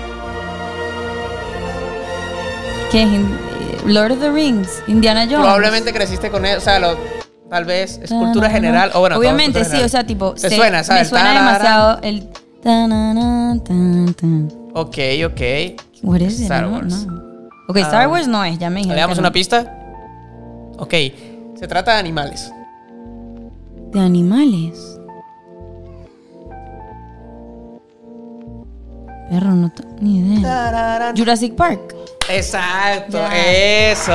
¿Qué es? Lord of the Rings, Indiana Jones. Probablemente creciste con él, o sea, tal vez es cultura general, o bueno, todo es obviamente cultura sí, general. o sea, tipo, ¿Te suena, sabes? Me suena Tarara. demasiado el tan, tan, tan. Ok. What is it? Star No, Wars. no. Ok, Star Wars no es, ya me dijeron. ¿Le damos que una no. pista? Ok, se trata de animales. De animales. Perro, no tengo ni idea. Tararán. Jurassic Park. Exacto, Ya. eso.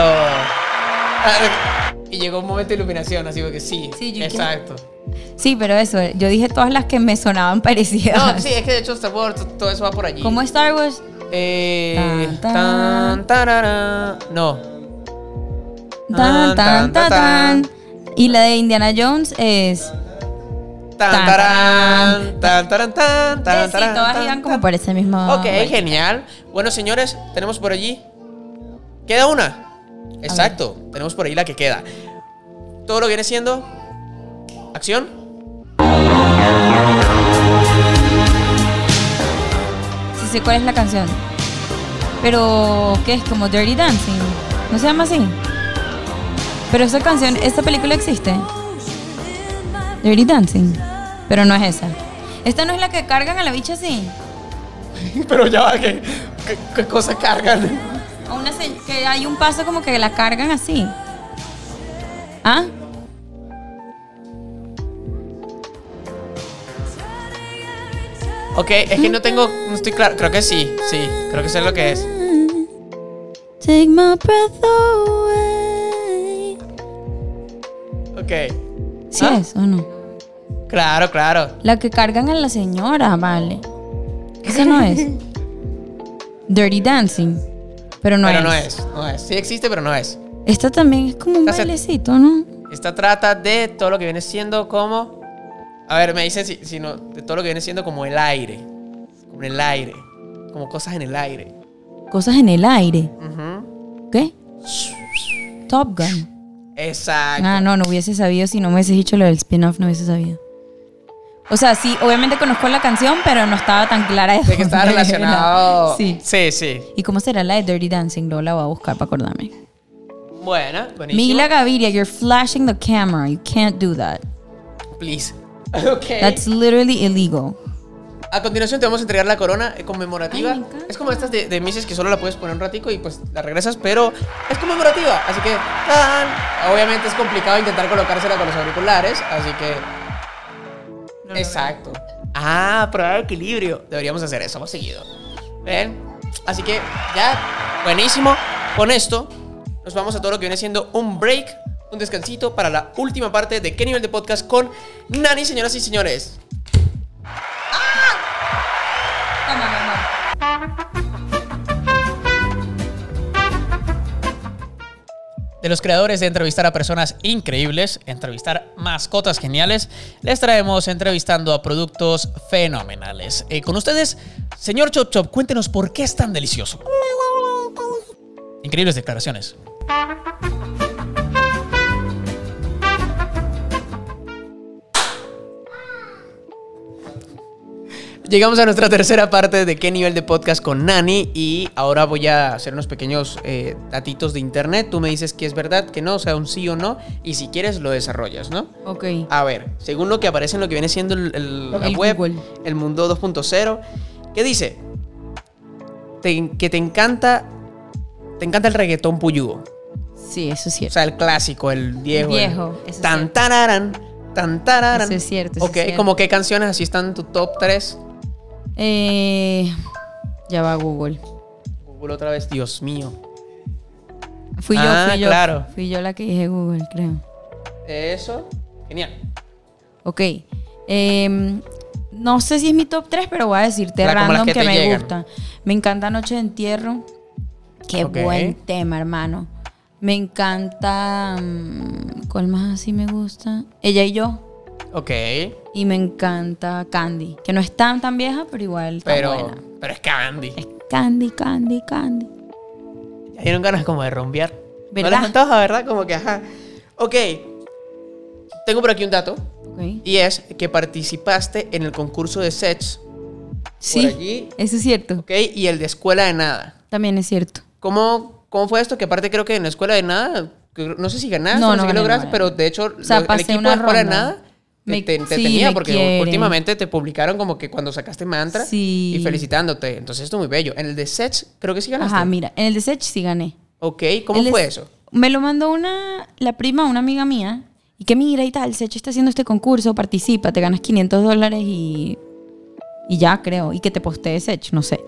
Y llegó un momento de iluminación, así que sí, Sí, yo exacto. Sí, pero eso, yo dije todas las que me sonaban parecidas. No, sí, es que de hecho Star Wars, todo eso va por allí. ¿Cómo es Star Wars? Tararán. No. Tan. Y la de Indiana Jones es... Tarán, tan. Sí, todas iban como por ese mismo... Ok, genial. Bueno, señores, tenemos por allí. ¿Queda una? Exacto, tenemos por ahí la que queda. Todo lo viene siendo... Acción. Sí sé cuál es la canción. Pero, ¿qué es? Como Dirty Dancing. ¿No se llama así? Pero esa canción, esta película existe. Dirty Dancing. Pero no es esa. Esta no es la que cargan a la bicha así. Pero ya va, ¿qué cosa cargan? Que hay un paso como que la cargan así. ¿Ah? Ok, es que no estoy claro. Creo que sí, creo que sé lo que es. Take my breath away. Ok. ¿Sí ¿Ah? es o no? Claro, claro. La que cargan a la señora, vale. Esa no es. Dirty Dancing. Pero no es. No es. Sí existe, pero no es. Esta también es como un bailecito, ¿no? Esta trata de todo lo que viene siendo como... A ver, me dicen si no... De todo lo que viene siendo como el aire. Como en el aire. Como cosas en el aire. Cosas en el aire. Ujú. ¿Qué? Top Gun. Exacto. Ah, no hubiese sabido. Si no me hubieses dicho lo del spin-off, no hubiese sabido. O sea, sí, obviamente conozco la canción, pero no estaba tan clara De que estaba relacionado... Sí. Sí. ¿Y cómo será la de Dirty Dancing? Luego la voy a buscar para acordarme. Buena, buenísimo. Mila Gaviria, you're flashing the camera. You can't do that. Please. Ok. That's literally illegal. A continuación te vamos a entregar la corona conmemorativa. Ay, me encanta. Es como estas de Misses que solo la puedes poner un ratico y pues la regresas, pero es conmemorativa. Así que, ¡tan! Obviamente es complicado intentar colocársela con los auriculares, así que... Exacto. Prueba de equilibrio. Deberíamos hacer eso más seguido. ¿Ven? Así que ya, buenísimo. Con esto nos vamos a todo lo que viene siendo un break, un descansito para la última parte de ¿Qué nivel de podcast con Nani, señoras y señores? De los creadores de entrevistar a personas increíbles, entrevistar mascotas geniales, les traemos entrevistando a productos fenomenales. Con ustedes, señor Chop Chop, cuéntenos por qué es tan delicioso. Increíbles declaraciones. Llegamos a nuestra tercera parte de ¿Qué nivel de podcast con Nani? Y ahora voy a hacer unos pequeños datitos de internet. Tú me dices que es verdad, que no, o sea, un sí o no. Y si quieres, lo desarrollas, ¿no? Ok. A ver, según lo que aparece en lo que viene siendo la El web, Google. el mundo 2.0, ¿qué dice? Que te encanta el reggaetón puyudo. Sí, eso es O cierto. sea, el clásico, el viejo. El viejo, eso es tan cierto. tararán, tan tararán. Eso es cierto, eso Ok, es cierto. ¿como qué canciones así están en tu top 3? Ya va Google. Google otra vez, Dios mío. Fui yo. Claro. Fui yo la que dije Google, creo. Eso, genial. Ok. No sé si es mi top 3, pero voy a decirte Como las random que que te me llegan. gusta. Me encanta Noche de Entierro. Qué Ok. buen tema, hermano. Me encanta... ¿cuál más así me gusta? Ella y yo. Ok, Y me encanta Candy. Que no es tan vieja, pero igual está buena. pero es Candy. Es Candy. Ya dieron ganas como de rumbear. ¿Verdad? No les antoja, ¿verdad? Como que, ajá. Ok, tengo por aquí un dato. Ok. Y es que participaste en el concurso de sets. Sí, allí. eso es cierto. Ok, y el de Escuela de Nada. También es cierto. ¿Cómo fue esto? Que aparte creo que en la Escuela de Nada, no sé si ganaste, No, no sé no qué gané, lograste, no pero gané. de hecho O sea, el pasé equipo una de Escuela de ronda. Nada te Sí, tenía, me porque quieren. últimamente te publicaron como que cuando sacaste mantra Sí. y felicitándote. Entonces esto es muy bello. En el de sets creo que sí ganaste. Ajá, mira, en el de Sech sí gané. Ok, ¿cómo El de- fue eso? Me lo mandó la prima, una amiga mía, y que mira y tal, Sech está haciendo este concurso, participa, te ganas $500 y ya creo, y que te postee Sech, no sé.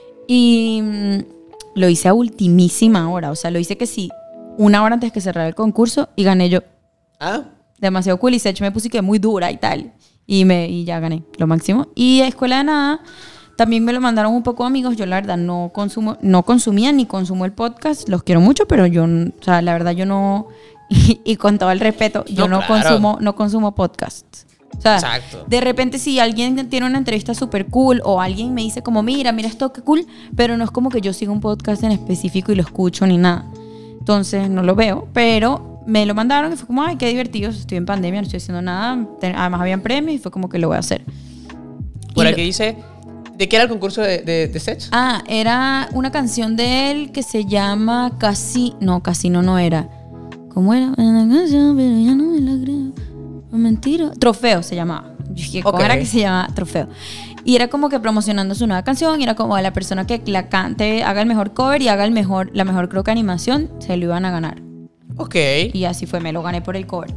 Y lo hice a ultimísima hora, o sea, lo hice que sí, 1 hora antes que cerrara el concurso y gané yo. Ah, Demasiado cool y Sech me puse que muy dura y tal. Y ya gané lo máximo. Y Escuela de Nada también me lo mandaron un poco amigos. Yo la verdad no consumía ni consumo el podcast. Los quiero mucho, pero yo, o sea, la verdad yo no, y con todo el respeto, yo No, claro. no consumo podcasts. O sea, Exacto. de repente si alguien tiene una entrevista súper cool o alguien me dice como, mira esto, qué cool, pero no es como que yo siga un podcast en específico y lo escucho ni nada. Entonces no lo veo, pero me lo mandaron y fue como, ay, qué divertido, estoy en pandemia, no estoy haciendo nada. Además habían premios y fue como que lo voy a hacer. por Y aquí dice, ¿de qué era el concurso de sets? era una canción de él que se llama Casino no era. ¿Cómo era? Una canción, pero ya no me la creo. Mentira. Trofeo se llamaba. Yo dije, ¿cómo Ok. era que se llamaba? Trofeo. Y era como que promocionando su nueva canción. Y era como a la persona que la cante, haga el mejor cover y haga la mejor creo que animación, se lo iban a ganar. Ok. Y así fue, me lo gané por el cover.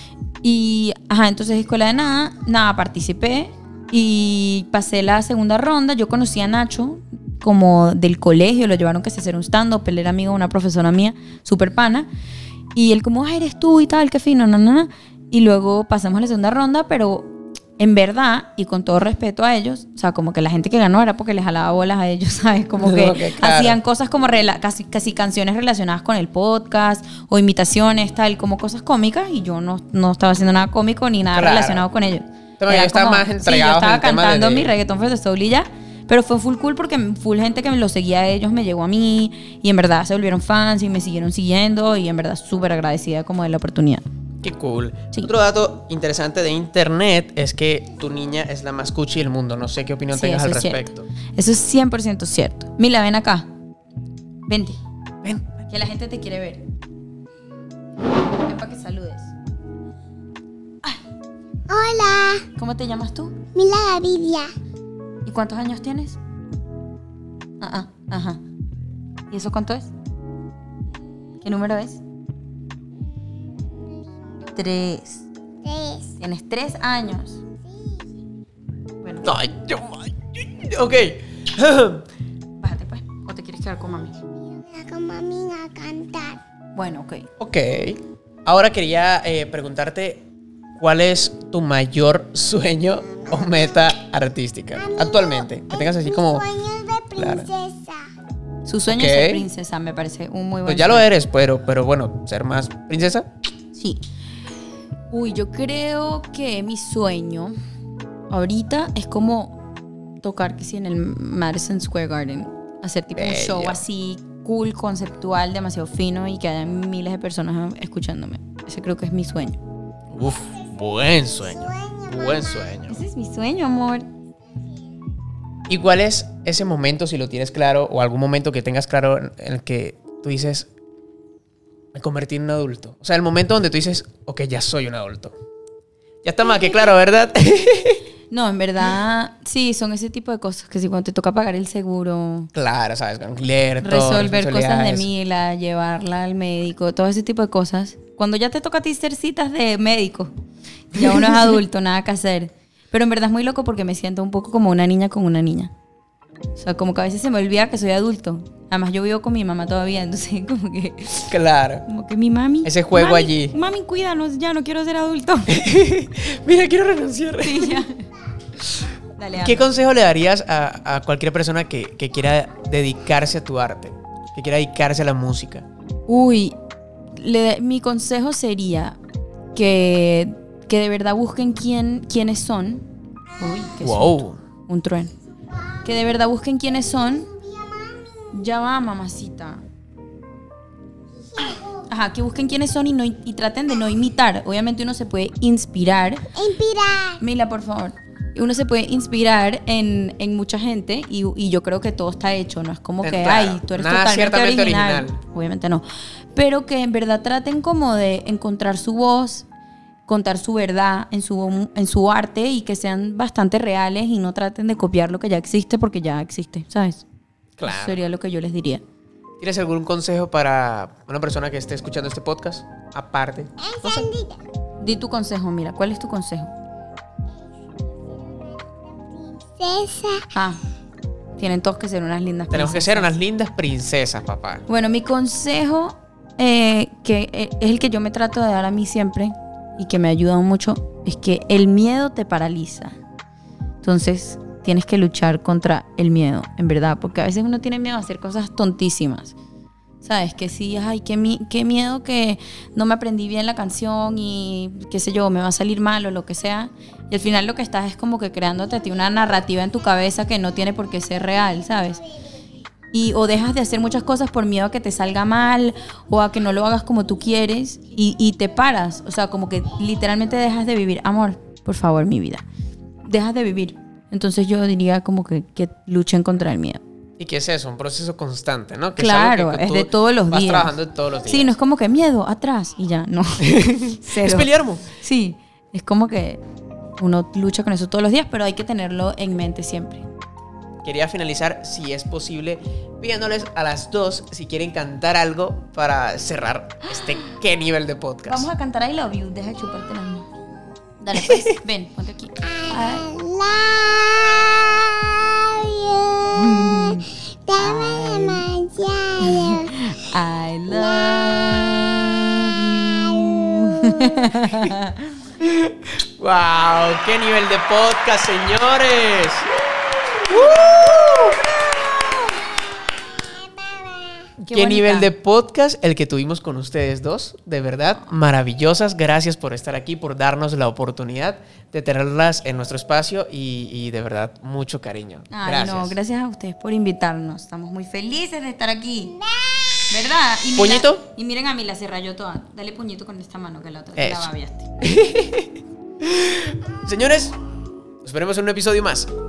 Y, entonces Escuela de Nada, participé y pasé la segunda ronda. Yo conocí a Nacho como del colegio, lo llevaron que se hacer un stand-up, él era amigo de una profesora mía, súper pana. Y él como, ay, eres tú y tal, qué fino, Y luego pasamos a la segunda ronda, pero en verdad, y con todo respeto a ellos, o sea, como que la gente que ganó era porque les jalaba bolas a ellos, ¿sabes? Como que Ok, claro. hacían cosas como casi canciones relacionadas con el podcast o imitaciones, tal, como cosas cómicas, y yo no estaba haciendo nada cómico ni nada Claro. relacionado con ellos. Pero Era ellos estaban como- más sí, entregados yo estaba en el tema cantando de- mi reggaetón for the soul y ya. Pero fue full cool porque full gente que me lo seguía a ellos me llegó a mí y en verdad se volvieron fans y me siguieron siguiendo y en verdad súper agradecida como de la oportunidad. Qué cool. Sí. Otro dato interesante de internet es que tu niña es la más cuchi del mundo. No sé qué opinión Sí, tengas al eso es respecto. cierto. Eso es 100% cierto. Mila, ven acá. Vente. Ven. Que la gente te quiere ver. Ven para que saludes. Hola, ¿Cómo te llamas tú? Mila Gavidia. ¿Y cuántos años tienes? Ajá. ¿Y eso cuánto es? ¿Qué número es? 3. 3. Tienes 3 años. Bueno, Ay, ok. bájate pues. ¿O te quieres quedar con mami? Voy a con mami a cantar. Bueno, ok. Ok. Ahora quería preguntarte cuál es tu mayor sueño o meta artística actualmente. Que tengas así como... Sueños de Claro. princesa. Su sueño Ok. es ser princesa, me parece un muy buen Pues ya lo sueño. eres, pero bueno, ser más princesa. Sí. Uy, yo creo que mi sueño ahorita es como tocar que sí en el Madison Square Garden. Hacer tipo un Bello. show así cool, conceptual, demasiado fino y que haya miles de personas escuchándome. Ese creo que es mi sueño. Uf, buen sueño. Buen sueño. Ese es mi sueño, amor. ¿Y cuál es ese momento, si lo tienes claro, o algún momento que tengas claro en el que tú dices, me convertí en un adulto? O sea, el momento donde tú dices, ok, ya soy un adulto. Ya está más que claro, ¿verdad? No, en verdad, sí, son ese tipo de cosas que si cuando te toca pagar el seguro, Claro, ¿sabes? Leer todo, resolver cosas de responsabilidades. Mila, llevarla al médico, todo ese tipo de cosas. Cuando ya te toca a ti hacer citas de médico, ya uno es adulto, nada que hacer. Pero en verdad es muy loco porque me siento un poco como una niña con una niña. O sea, como que a veces se me olvida que soy adulto. Además, yo vivo con mi mamá todavía, entonces Claro. como que mi mami... Ese juego "Mami, allí". Mami, cuídanos, ya no quiero ser adulto. Mira, quiero renunciar. Sí, ya. Dale, ¿Qué anda. consejo le darías a cualquier persona que quiera dedicarse a tu arte? Que quiera dedicarse a la música. Uy, mi consejo sería que de verdad busquen quiénes son. Uy, qué susto. Wow. Un trueno. Que de verdad busquen quiénes son. Ya va, mamacita. Ajá, que busquen quiénes son y traten de no imitar. Obviamente uno se puede inspirar. Inspirar. Mila, por favor. Uno se puede inspirar en mucha gente y yo creo que todo está hecho. No es como que, Claro, ay, tú eres nada totalmente ciertamente original. original. Obviamente no. Pero que en verdad traten como de encontrar su voz, contar su verdad en su arte y que sean bastante reales y no traten de copiar lo que ya existe porque ya existe, ¿sabes? Claro. Eso sería lo que yo les diría. ¿Tienes algún consejo para una persona que esté escuchando este podcast? Aparte. No sé. Encendida. Di tu consejo, mira. ¿Cuál es tu consejo? Princesa. Ah, tienen todos que ser unas lindas Tenemos que princesas. ser unas lindas princesas, papá. Bueno, mi consejo, que es el que yo me trato de dar a mí siempre y que me ha ayudado mucho, es que el miedo te paraliza. Entonces, tienes que luchar contra el miedo, en verdad, porque a veces uno tiene miedo a hacer cosas tontísimas. ¿Sabes? Que sí, ay, qué miedo que no me aprendí bien la canción y qué sé yo, me va a salir mal o lo que sea. Y al final lo que estás es como que creándote a ti una narrativa en tu cabeza que no tiene por qué ser real, ¿sabes? O dejas de hacer muchas cosas por miedo a que te salga mal o a que no lo hagas como tú quieres y te paras. O sea, como que literalmente dejas de vivir. Amor, por favor, mi vida. Dejas de vivir. Entonces yo diría como que luchen contra el miedo. ¿Y qué es eso? Un proceso constante, ¿no? Que Claro, algo que es tú de todos los vas días. trabajando de todos los días. Sí, no es como que miedo, atrás y ya, no. Es Cero. pelearmo. Sí, es como que uno lucha con eso todos los días, pero hay que tenerlo en mente siempre. Quería finalizar, si es posible, pidiéndoles a las dos si quieren cantar algo para cerrar qué nivel de podcast. Vamos a cantar I Love You, deja de chuparte la mano. Dale pues, ven, ponte aquí. I love you. Dame demasiado. I love you. ¡Wow! ¡Qué nivel de podcast, señores! Qué nivel de podcast el que tuvimos con ustedes dos. De verdad, maravillosas. Gracias por estar aquí, por darnos la oportunidad de tenerlas en nuestro espacio y de verdad, mucho cariño. Ay, Gracias. no, gracias a ustedes por invitarnos. Estamos muy felices de estar aquí. ¿Verdad? Y mira, ¿Puñito? Y miren a mí, la se rayó toda. Dale puñito con esta mano que la otra te la Eso. babiaste. Señores, nos veremos en un episodio más.